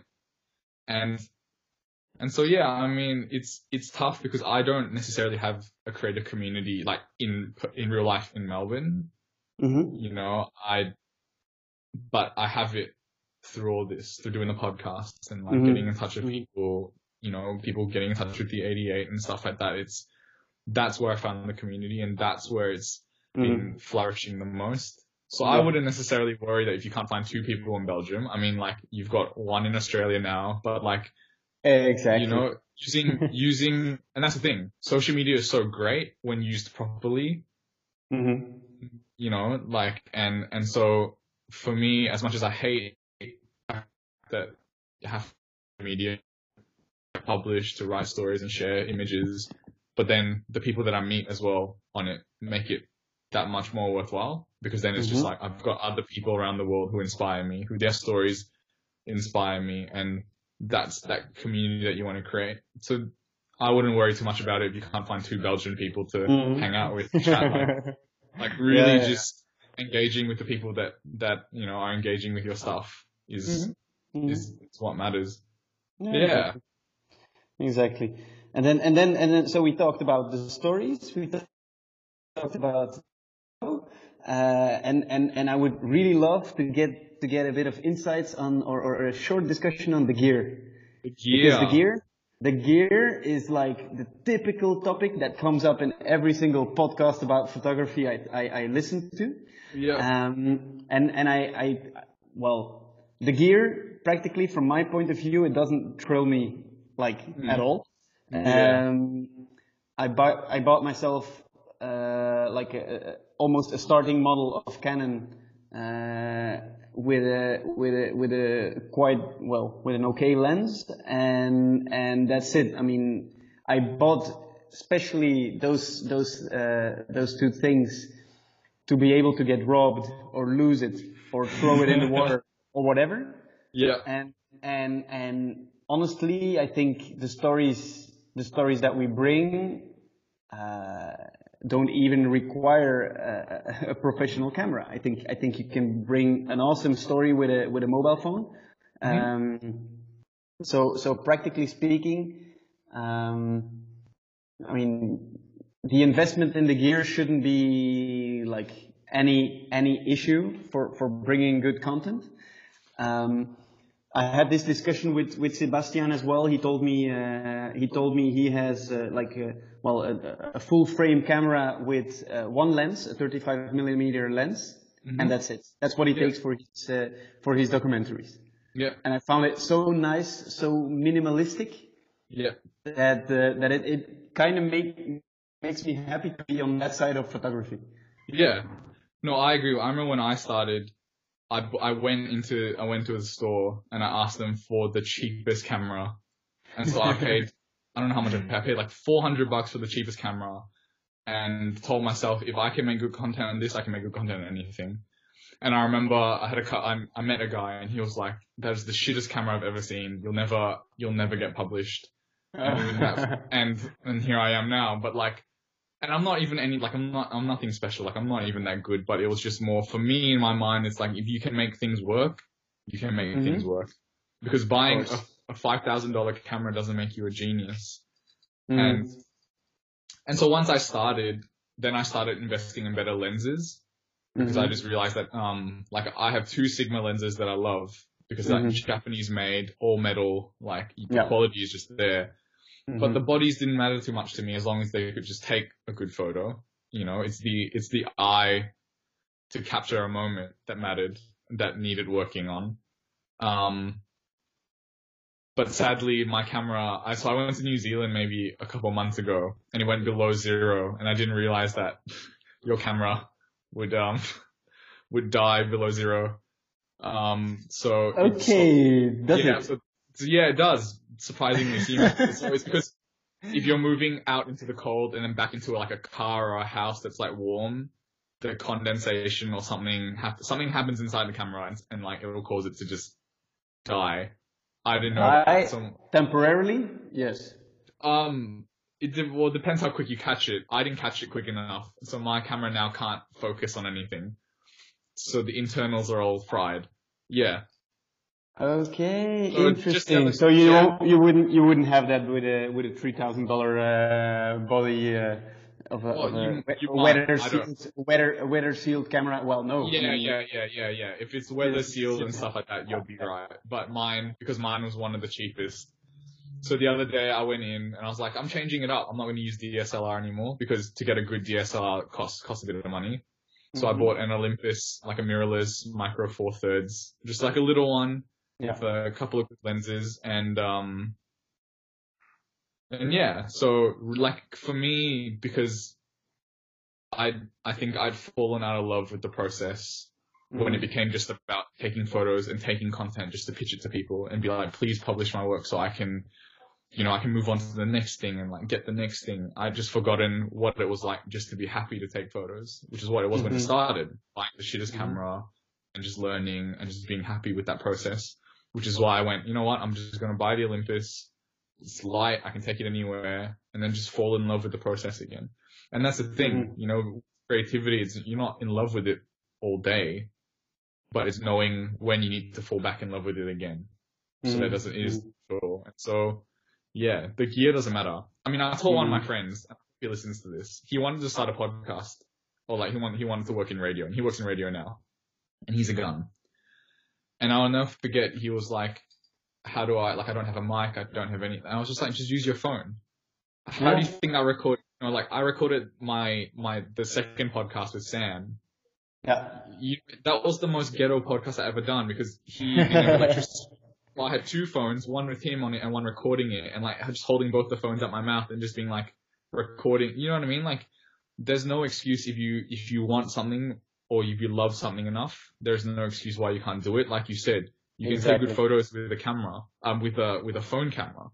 And so, yeah, I mean, it's tough because I don't necessarily have a creative community like in real life in Melbourne. You know, but I have it through all this, through doing the podcasts and like getting in touch with people, you know, people getting in touch with the 88 and stuff like that. That's where I found the community, and that's where it's been flourishing the most. So I wouldn't necessarily worry that if you can't find 2 people in Belgium. I mean, like, you've got 1 in Australia now, but like, exactly, you know, using, and that's the thing. Social media is so great when used properly. You know, like, and so for me, as much as I hate that you have media publish to write stories and share images, but then the people that I meet as well on it make it that much more worthwhile, because then it's just like, I've got other people around the world who inspire me, who their stories inspire me, and that's that community that you want to create. So I wouldn't worry too much about it if you can't find 2 Belgian people to hang out with, chat, like really just engaging with the people that you know are engaging with your stuff is what matters. Exactly. And then so we talked about the stories, we talked about and I would really love to get a bit of insights on or a short discussion on the gear. Because the gear is like the typical topic that comes up in every single podcast about photography I listen to. Well, the gear, practically from my point of view, it doesn't thrill me like at all. I bought myself like almost a starting model of Canon with an okay lens, and that's it. I mean, I bought especially those 2 things to be able to get robbed or lose it or throw it in the water or whatever. And honestly, I think the stories that we bring don't even require a professional camera. I think you can bring an awesome story with a mobile phone. So practically speaking, I mean, the investment in the gear shouldn't be like any issue for bringing good content. I had this discussion with Sebastian as well. He told me he has a full frame camera with 1 lens, a 35mm lens, and that's it. That's what he takes for his documentaries. And I found it so nice, so minimalistic. That it kind of makes me happy to be on that side of photography. No, I agree. I remember when I started, I went to a store and I asked them for the cheapest camera, and so I paid, I don't know how much I paid like $400 for the cheapest camera, and told myself, if I can make good content on this, I can make good content on anything. And I remember I met a guy and he was like, "That is the shittest camera I've ever seen. You'll never get published." And here I am now. But like, and I'm not even I'm nothing special. Like, I'm not even that good. But it was just more for me in my mind. It's like, if you can make things work, you can make things work. Because buying a $5,000 camera doesn't make you a genius. And so once I started, then I started investing in better lenses. Because I just realized that, like, I have 2 Sigma lenses that I love because they're Japanese made, all metal, like, the quality is just there. But the bodies didn't matter too much to me as long as they could just take a good photo. You know, it's the eye to capture a moment that mattered, that needed working on. But sadly, my camera, so I went to New Zealand maybe a couple months ago and it went below 0 and I didn't realize that your camera would die below 0. So it does surprisingly seem. So it's because if you're moving out into the cold and then back into like a car or a house that's like warm, the condensation or something happens inside the camera and like it will cause it to just die. I didn't know. Temporarily, yes. It depends how quick you catch it. I didn't catch it quick enough, so my camera now can't focus on anything. So the internals are all fried. Yeah. Okay, so interesting. So you wouldn't have that with a $3,000 body of a weather sealed camera. Well, no. Yeah. If it's weather sealed and stuff like that, you'll be right. But because mine was one of the cheapest. So the other day I went in and I was like, I'm changing it up. I'm not going to use DSLR anymore because to get a good DSLR costs a bit of money. So I bought an Olympus, like a mirrorless micro 4/3, just like a little one with a couple of good lenses and yeah. So like for me, because I think I'd fallen out of love with the process when it became just about taking photos and taking content just to pitch it to people and be like, please publish my work so I can move on to the next thing and like get the next thing. I'd just forgotten what it was like just to be happy to take photos, which is what it was when it started, buying the shittest camera and just learning and just being happy with that process, which is why I went, you know what, I'm just going to buy the Olympus. It's light. I can take it anywhere and then just fall in love with the process again. And that's the thing, you know, creativity, you're not in love with it all day, but it's knowing when you need to fall back in love with it again. So that it is total. And so, yeah, the gear doesn't matter. I mean, I told one of my friends, if he listens to this, he wanted to start a podcast, or like he wanted to work in radio, and he works in radio now, and he's a gun. And I'll never forget, he was like, how do I don't have a mic, I don't have anything. I was just like, just use your phone. How do you think I record? You know, like I recorded the second podcast with Sam. Yeah. That was the most ghetto podcast I ever done because he didn't have electricity. Well, I had 2 phones, one with him on it and one recording it, and like just holding both the phones at my mouth and just being like recording. You know what I mean? Like, there's no excuse if you want something or if you love something enough. There's no excuse why you can't do it. Like you said, you can take good photos with a camera, with a phone camera.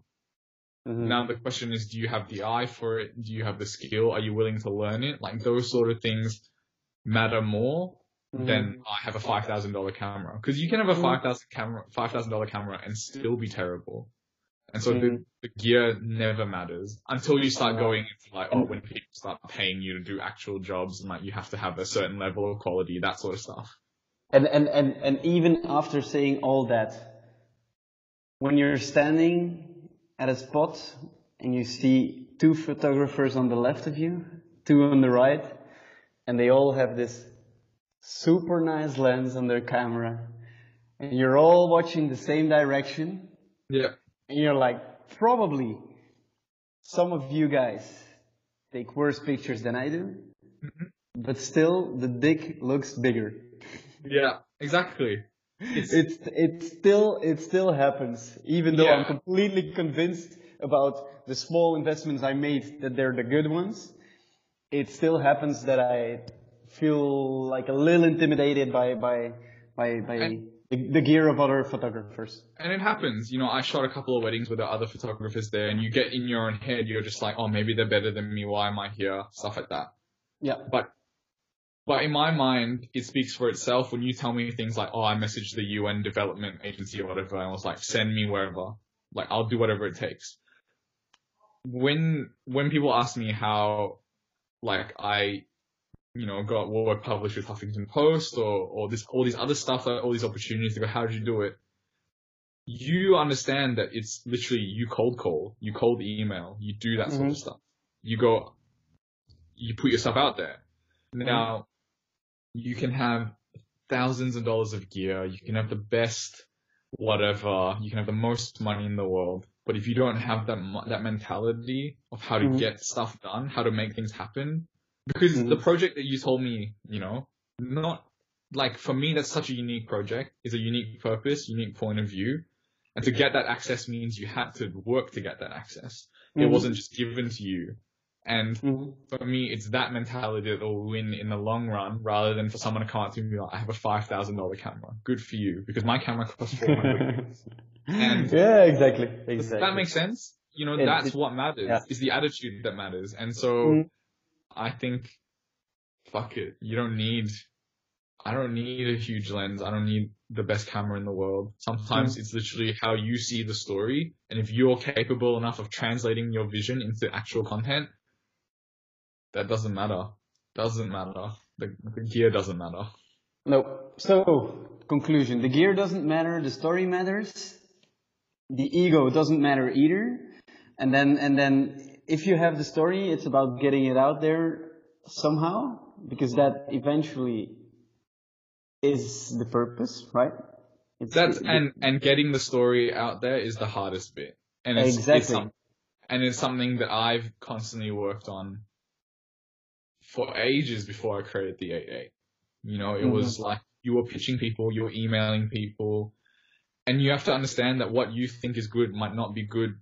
Now the question is, do you have the eye for it? Do you have the skill? Are you willing to learn it? Like those sort of things matter more than I have a $5,000 camera, because you can have a $5,000 camera and still be terrible. And so the gear never matters until you start going into like, when people start paying you to do actual jobs and like you have to have a certain level of quality, that sort of stuff. And even after saying all that, when you're standing at a spot and you see 2 photographers on the left of you, 2 on the right, and they all have this super nice lens on their camera, and you're all watching the same direction. Yeah. And you're like, probably some of you guys take worse pictures than I do, but still the dick looks bigger. Yeah, exactly. It still happens, even though I'm completely convinced about the small investments I made that they're the good ones. It still happens that I feel like a little intimidated by the gear of other photographers. And it happens. You know, I shot a couple of weddings with the other photographers there, and you get in your own head, you're just like, oh, maybe they're better than me. Why am I here? Stuff like that. Yeah. But But in my mind, it speaks for itself when you tell me things like, oh, I messaged the UN Development Agency or whatever, and I was like, send me wherever. Like, I'll do whatever it takes. When people ask me how, like, I, got work published with Huffington Post or all these other stuff, all these opportunities, they go, how did you do it? You understand that it's literally you cold call, you cold email, you do that sort of stuff. You put yourself out there. Now, you can have thousands of dollars of gear, you can have the best whatever, you can have the most money in the world, but if you don't have that mentality of how to get stuff done, how to make things happen, because the project that you told me, not like for me, that's such a unique project, it's a unique purpose, unique point of view, and to get that access means you had to work to get that access. It wasn't just given to you. And for me, it's that mentality that will win in the long run, rather than for someone to come up to me and be like, I have a $5,000 camera. Good for you, because my camera costs $400. And yeah, exactly. Does that make sense? That's what matters. Yeah. It's the attitude that matters. And so I think, fuck it. I don't need a huge lens. I don't need the best camera in the world. Sometimes it's literally how you see the story. And if you're capable enough of translating your vision into actual content, that doesn't matter. Doesn't matter. The gear doesn't matter. No. So, conclusion. The gear doesn't matter. The story matters. The ego doesn't matter either. And then if you have the story, it's about getting it out there somehow, because that eventually is the purpose, right? And getting the story out there is the hardest bit. And it's something that I've constantly worked on for ages before I created the 8-8. It was like you were pitching people, you were emailing people, and you have to understand that what you think is good might not be good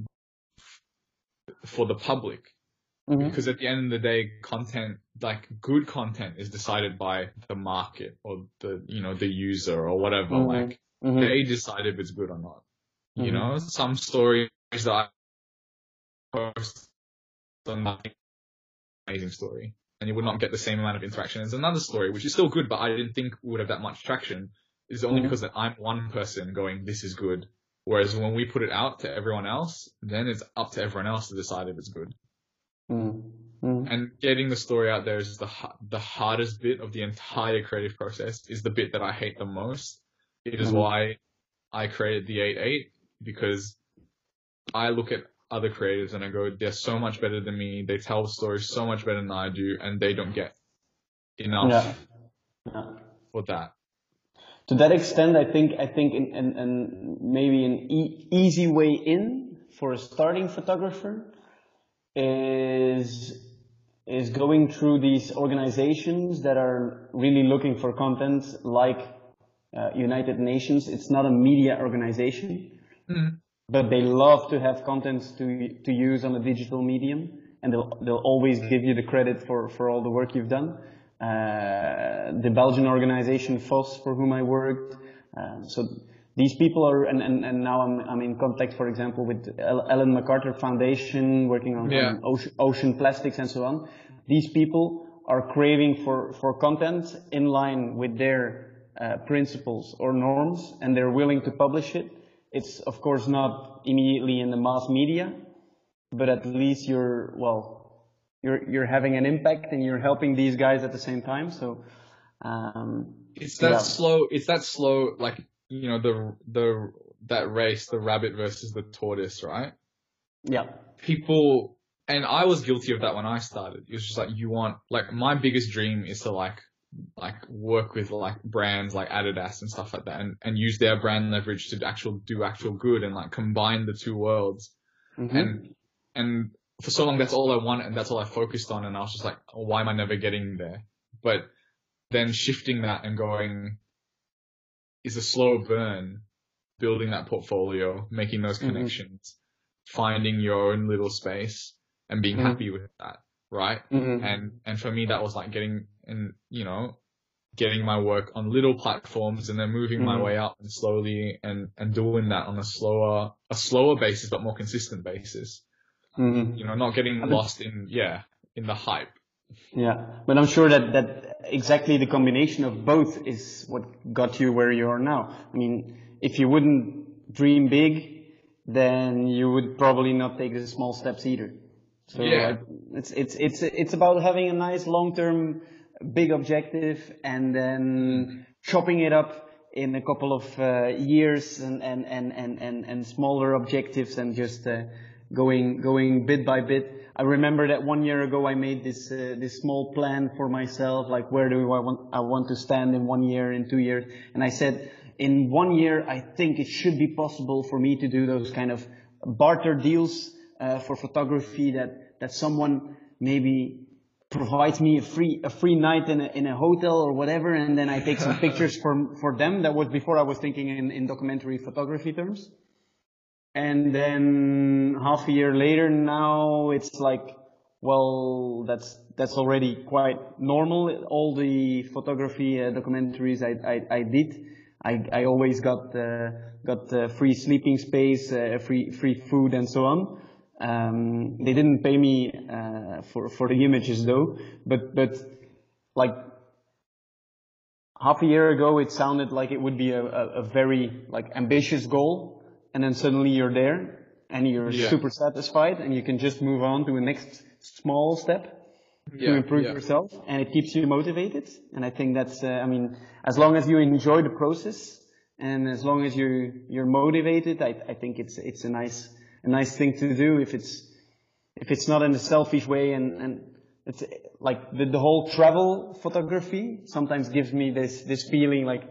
for the public. Because at the end of the day, content, like good content, is decided by the market or the user or whatever. They decide if it's good or not. Some stories that I post are amazing story, and you would not get the same amount of interaction as another story, which is still good, but I didn't think would have that much traction. It's only because that I'm one person going, this is good. Whereas when we put it out to everyone else, then it's up to everyone else to decide if it's good. And getting the story out there is the hardest bit of the entire creative process, is the bit that I hate the most. It is why I created the 8-8, because I look at other creatives and I go, they're so much better than me, they tell the story so much better than I do, and they don't get enough for that. To that extent, I think in maybe an easy way in for a starting photographer is going through these organizations that are really looking for content, like United Nations. It's not a media organization, but they love to have content to use on a digital medium, and they'll always give you the credit for all the work you've done. The Belgian organization FOS, for whom I worked. So these people are, and now I'm in contact, for example, with Ellen MacArthur Foundation, working on ocean plastics and so on. These people are craving for content in line with their principles or norms, and they're willing to publish it. It's of course not immediately in the mass media, but at least you're having an impact and you're helping these guys at the same time. So it's that slow, like, that race, the rabbit versus the tortoise, right? Yeah. People, and I was guilty of that when I started. It was just like, my biggest dream is to like work with like brands like Adidas and stuff like that, and use their brand leverage to do actual good, and like combine the two worlds. And for so long, that's all I wanted, and that's all I focused on. And I was just like, oh, why am I never getting there? But then shifting that and going, is a slow burn, building that portfolio, making those connections, finding your own little space and being happy with that, right? And for me, that was like getting my work on little platforms and then moving my way up and slowly and doing that on a slower basis, but more consistent basis. Not getting lost in the hype. Yeah, but I'm sure that exactly the combination of both is what got you where you are now. I mean, if you wouldn't dream big, then you would probably not take the small steps either. So Yeah. it's about having a nice long-term big objective and then chopping it up in a couple of years and smaller objectives and just going bit by bit. I remember that 1 year ago I made this small plan for myself, like where do I want to stand in 1 year, in 2 years, and I said in 1 year I think it should be possible for me to do those kind of barter deals for photography, that someone maybe provides me a free night in a hotel or whatever, and then I take some pictures for them. That was before I was thinking in documentary photography terms. And then half a year later now it's like, well, that's already quite normal. All the photography documentaries I did, I always got free sleeping space, free food and so on. They didn't pay me for the images though, but like half a year ago it sounded like it would be a very like ambitious goal, and then suddenly you're there and you're super satisfied and you can just move on to a next small step to improve yourself, and it keeps you motivated. And I think that's I mean, as long as you enjoy the process and as long as you're motivated, I think it's a nice thing to do if it's not in a selfish way. And it's like the whole travel photography sometimes gives me this feeling like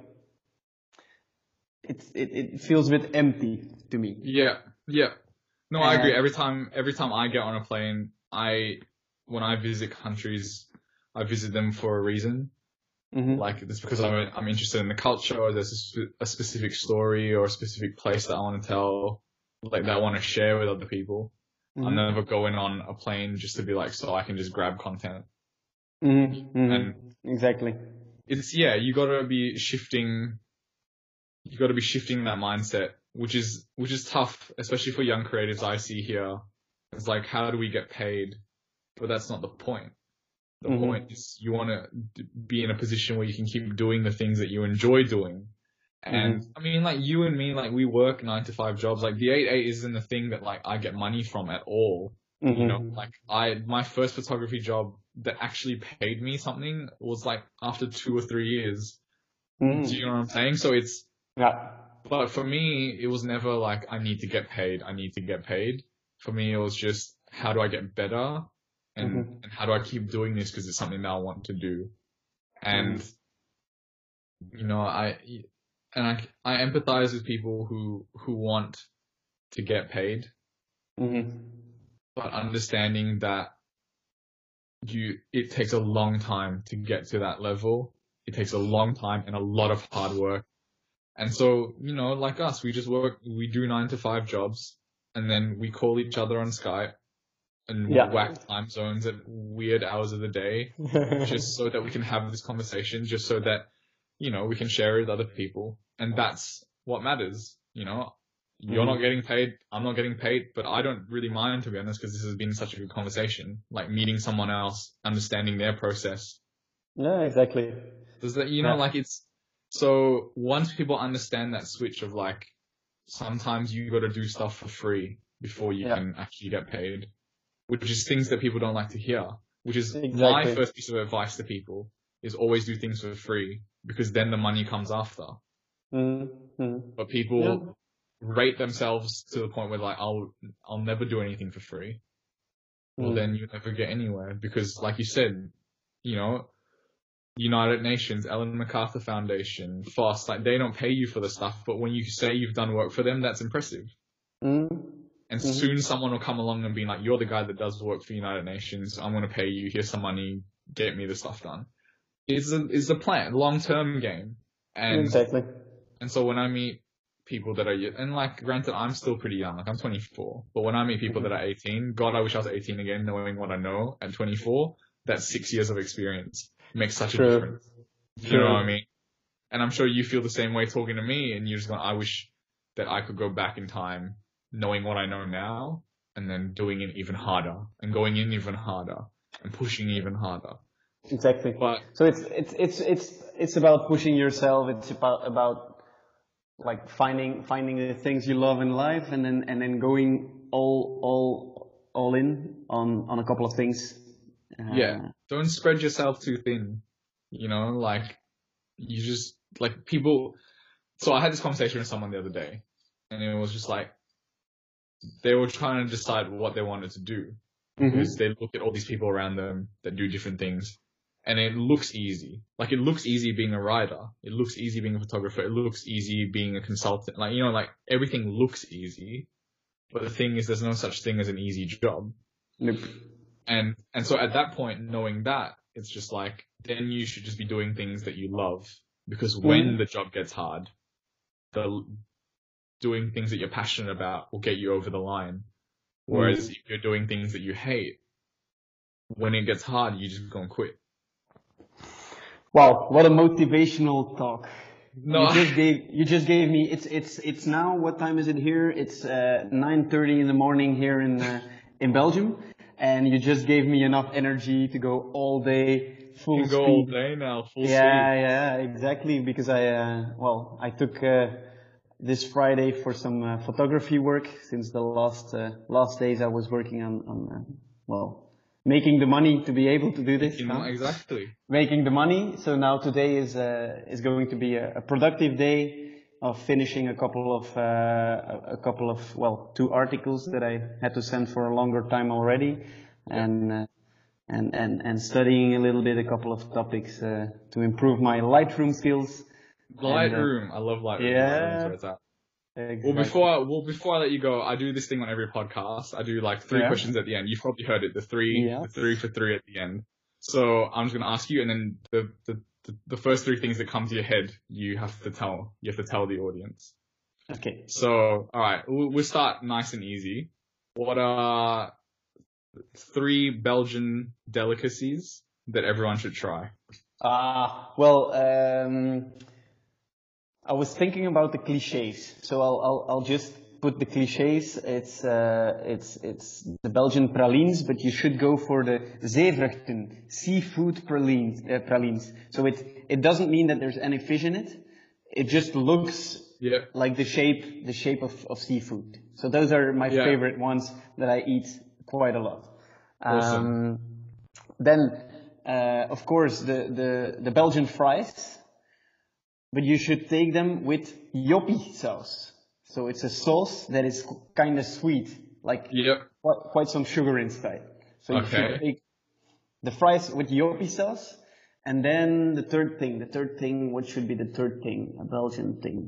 it feels a bit empty to me. Yeah. No, I agree. Every time I get on a plane, when I visit countries, I visit them for a reason. Mm-hmm. Like it's because I'm interested in the culture, or there's a specific story or a specific place that I want to tell, like that I want to share with other people. Mm-hmm. I'm never going on a plane just to be like, so I can just grab content. Mm-hmm. And exactly. It's you gotta be shifting that mindset, which is tough, especially for young creatives I see here. It's like, how do we get paid? But that's not the point. The point is you want to be in a position where you can keep doing the things that you enjoy doing. And I mean, like you and me, like we work 9 to 5 jobs. Like the 8/8 isn't a thing that like I get money from at all. You know, like my first photography job that actually paid me something was like after 2 or 3 years. Do you know what I'm saying? So it's, but for me, it was never like, I need to get paid. For me, it was just, how do I get better? And how do I keep doing this? Because it's something that I want to do. And, you know, I empathize with people who want to get paid. But understanding that it takes a long time to get to that level. It takes a long time and a lot of hard work. And so, you know, like us, we do 9 to 5 jobs, and then we call each other on Skype and whack time zones at weird hours of the day, just so that we can have this conversation, just so that, you know, we can share it with other people. And that's what matters, you know. You're not getting paid, I'm not getting paid, but I don't really mind, to be honest, because this has been such a good conversation, like meeting someone else, understanding their process. Yeah, exactly. Does that, you know, like it's, so once people understand that switch of like, sometimes you got to do stuff for free before you can actually get paid, which is things that people don't like to hear, which is my first piece of advice to people, is always do things for free, because then the money comes after. But people rate themselves to the point where like, I'll never do anything for free. Well, then you never get anywhere, because like you said, you know, United Nations, Ellen MacArthur Foundation, FOSS, like they don't pay you for the stuff, but when you say you've done work for them, that's impressive. And soon someone will come along and be like, you're the guy that does work for United Nations, I'm going to pay you, here's some money, get me the stuff done. It's the plan, long-term game. And And so when I meet people that are, and like, granted, I'm still pretty young, like I'm 24, but when I meet people that are 18, God, I wish I was 18 again, knowing what I know at 24, that's 6 years of experience. Makes such a difference. You know what I mean? And I'm sure you feel the same way talking to me, and you're just going, I wish that I could go back in time knowing what I know now, and then doing it even harder, and going in even harder, and pushing even harder. Exactly. But So it's about pushing yourself. It's about like finding the things you love in life, and then going all in on a couple of things. yeah, don't spread yourself too thin. You know, like you just like people. So I had this conversation with someone the other day, and it was just like they were trying to decide what they wanted to do because they look at all these people around them that do different things, and it looks easy. Like it looks easy being a writer. It looks easy being a photographer. It looks easy being a consultant. Like like everything looks easy, but the thing is, there's no such thing as an easy job. Nope. And so at that point, knowing that, it's just like then you should just be doing things that you love, because when the job gets hard, doing things that you're passionate about will get you over the line. Whereas if you're doing things that you hate, when it gets hard, you just go and quit. Wow, what a motivational talk. No, you just gave me. It's now. What time is it here? It's 9:30 in the morning here in Belgium, and you just gave me enough energy to go all day full you can go speed. all day now, full speed. Yeah, exactly. Because I took this Friday for some photography work, since the last days I was working on making the money to be able to do this. Exactly. Making the money. So now today is going to be a productive day of finishing a couple of 2 articles that I had to send for a longer time already, and studying a little bit a couple of topics to improve my Lightroom skills. Lightroom, I love Lightroom. Yeah. Lightroom's where it's at. Exactly. Well, before I let you go, I do this thing on every podcast. I do like 3 questions at the end. You've probably heard it, the 3 for 3 at the end. So I'm just going to ask you, and then the first 3 things that come to your head, you have to tell the audience. Okay. So, all right, we'll start nice and easy. What are 3 Belgian delicacies that everyone should try? I was thinking about the cliches, so I'll just put the cliches. It's the Belgian pralines, but you should go for the zeevruchten, seafood pralines. So it doesn't mean that there's any fish in it. It just looks like the shape of seafood. So those are my favorite ones that I eat quite a lot. Awesome. Then, of course, the Belgian fries. But you should take them with yoppie sauce. So it's a sauce that is kind of sweet, like quite some sugar inside. So you should take the fries with yoppie sauce. And then the third thing, what should be the third thing? A Belgian thing.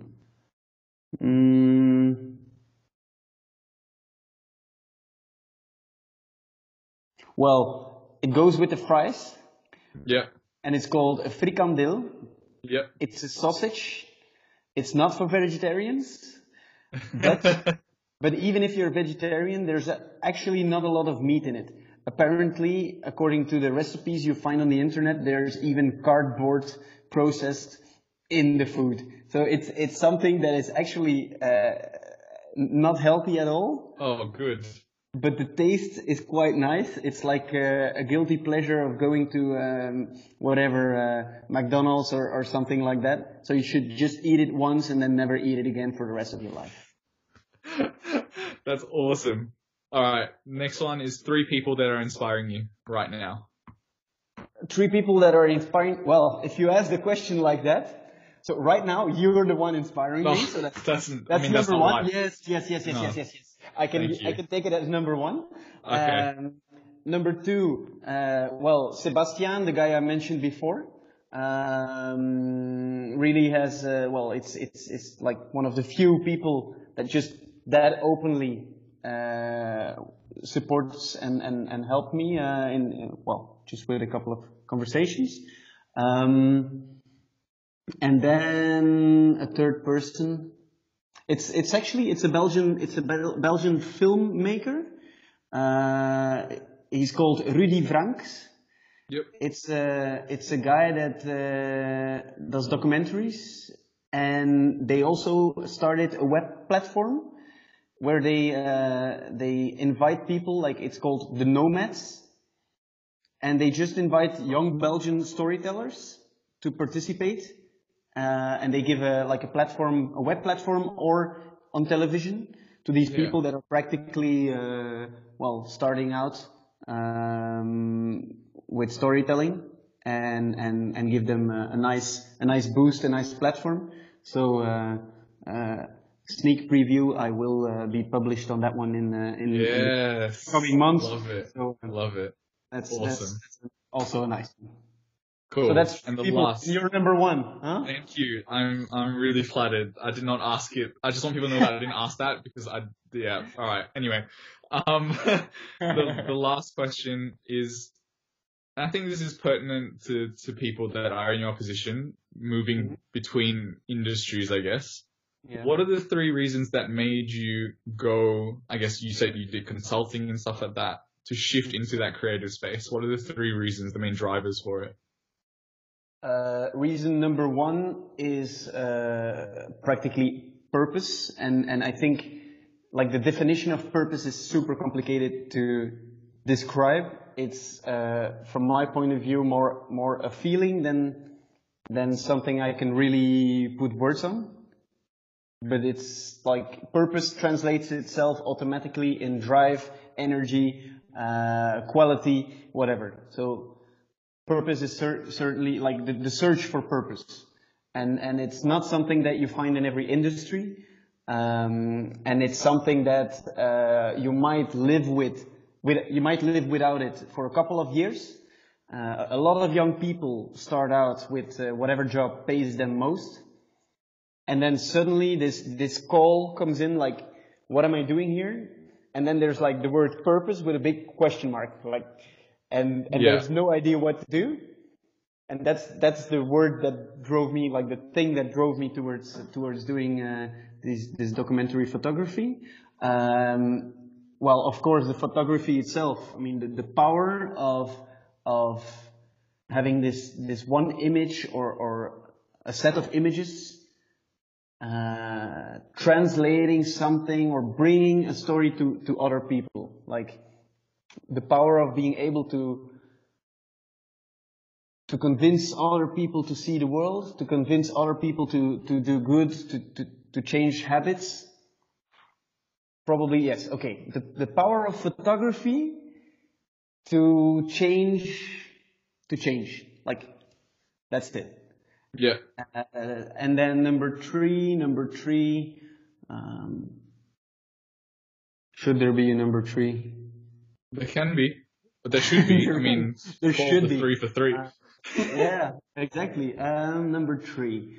Well, it goes with the fries. Yeah. And it's called a frikandel. Yep. It's a sausage. It's not for vegetarians, but even if you're a vegetarian, there's actually not a lot of meat in it. Apparently, according to the recipes you find on the internet, there's even cardboard processed in the food. So it's something that is actually not healthy at all. Oh, good. But the taste is quite nice. It's like a guilty pleasure of going to McDonald's or something like that. So you should just eat it once and then never eat it again for the rest of your life. That's awesome. All right, next one is 3 people that are inspiring you right now. 3 people that are inspiring. Well, if you ask the question like that, so right now you're the one inspiring me. So that's number 1. Yes. I can take it as number 1. Okay. Number 2, Sebastian, the guy I mentioned before, really has it's like one of the few people that just that openly supports and helped me just with a couple of conversations. And then a third person. It's a Belgian filmmaker. He's called Rudy Franks. Yep. It's a guy that does documentaries, and they also started a web platform where they invite people. Like, it's called The Nomads, and they just invite young Belgian storytellers to participate, and they give a web platform or on television to these people that are practically starting out with storytelling, and give them a nice boost, a nice platform. So sneak preview, I will be published on that one in the coming months. Love it. So, love it. That's awesome. That's also a nice one. Cool. So that's and the people, last. you're number one, huh? Thank you. I'm really flattered. I did not ask it. I just want people to know that I didn't ask that because all right. Anyway, the last question is, I think this is pertinent to people that are in your position, moving between industries, I guess. Yeah. What are the 3 reasons that made you go, I guess you said you did consulting and stuff like that, to shift into that creative space? What are the 3 reasons, the main drivers for it? Reason number 1 is practically purpose, and I think like the definition of purpose is super complicated to describe. It's from my point of view more a feeling than something I can really put words on. But it's like purpose translates itself automatically in drive, energy, quality, whatever. So purpose is certainly like the search for purpose, and it's not something that you find in every industry, and it's something that you might live without it for a couple of years. A lot of young people start out with whatever job pays them most, and then suddenly this call comes in, like, what am I doing here? And then there's like the word purpose with a big question mark, like. And there's no idea what to do, and that's the word that drove me, like the thing that drove me towards doing this documentary photography. Well, of course, the photography itself. I mean, the power of having this one image or a set of images, translating something or bringing a story to other people, like. The power of being able to convince other people to see the world, to convince other people to do good, to change habits. Probably yes. Okay. The power of photography to change. Like, that's it. Yeah. And then number three. Should there be a number 3? There can be, but there should be. I mean, there should be 3 for 3. Yeah, exactly. Number 3.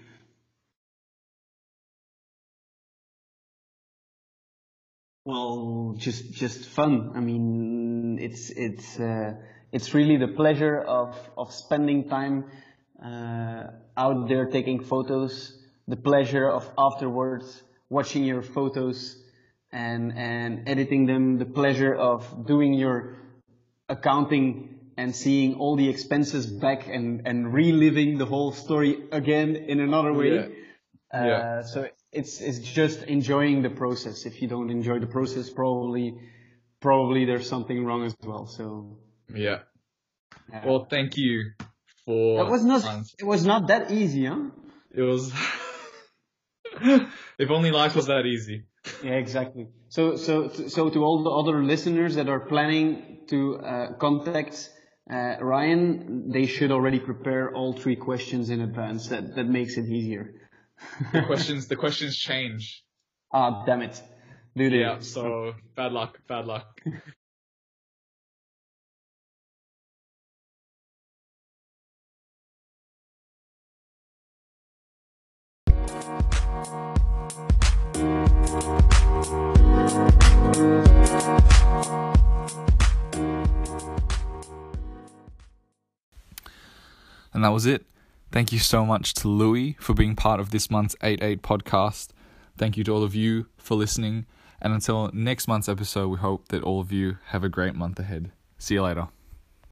Well, just fun. I mean, it's really the pleasure of spending time out there taking photos. The pleasure of afterwards watching your photos and editing them, the pleasure of doing your accounting and seeing all the expenses back and reliving the whole story again in another way. So it's just enjoying the process. If you don't enjoy the process, probably there's something wrong as well. So well, thank you for. It was not that easy, huh? It was. If only life was that easy. Yeah, exactly. So to all the other listeners that are planning to contact Ryan, they should already prepare all 3 questions in advance. That makes it easier. The questions change. Ah, damn it. Do they? Yeah, so bad luck. And that was it. Thank you so much to Louis for being part of this month's 8-8 podcast. Thank you to all of you for listening. And until next month's episode, we hope that all of you have a great month ahead. See you later.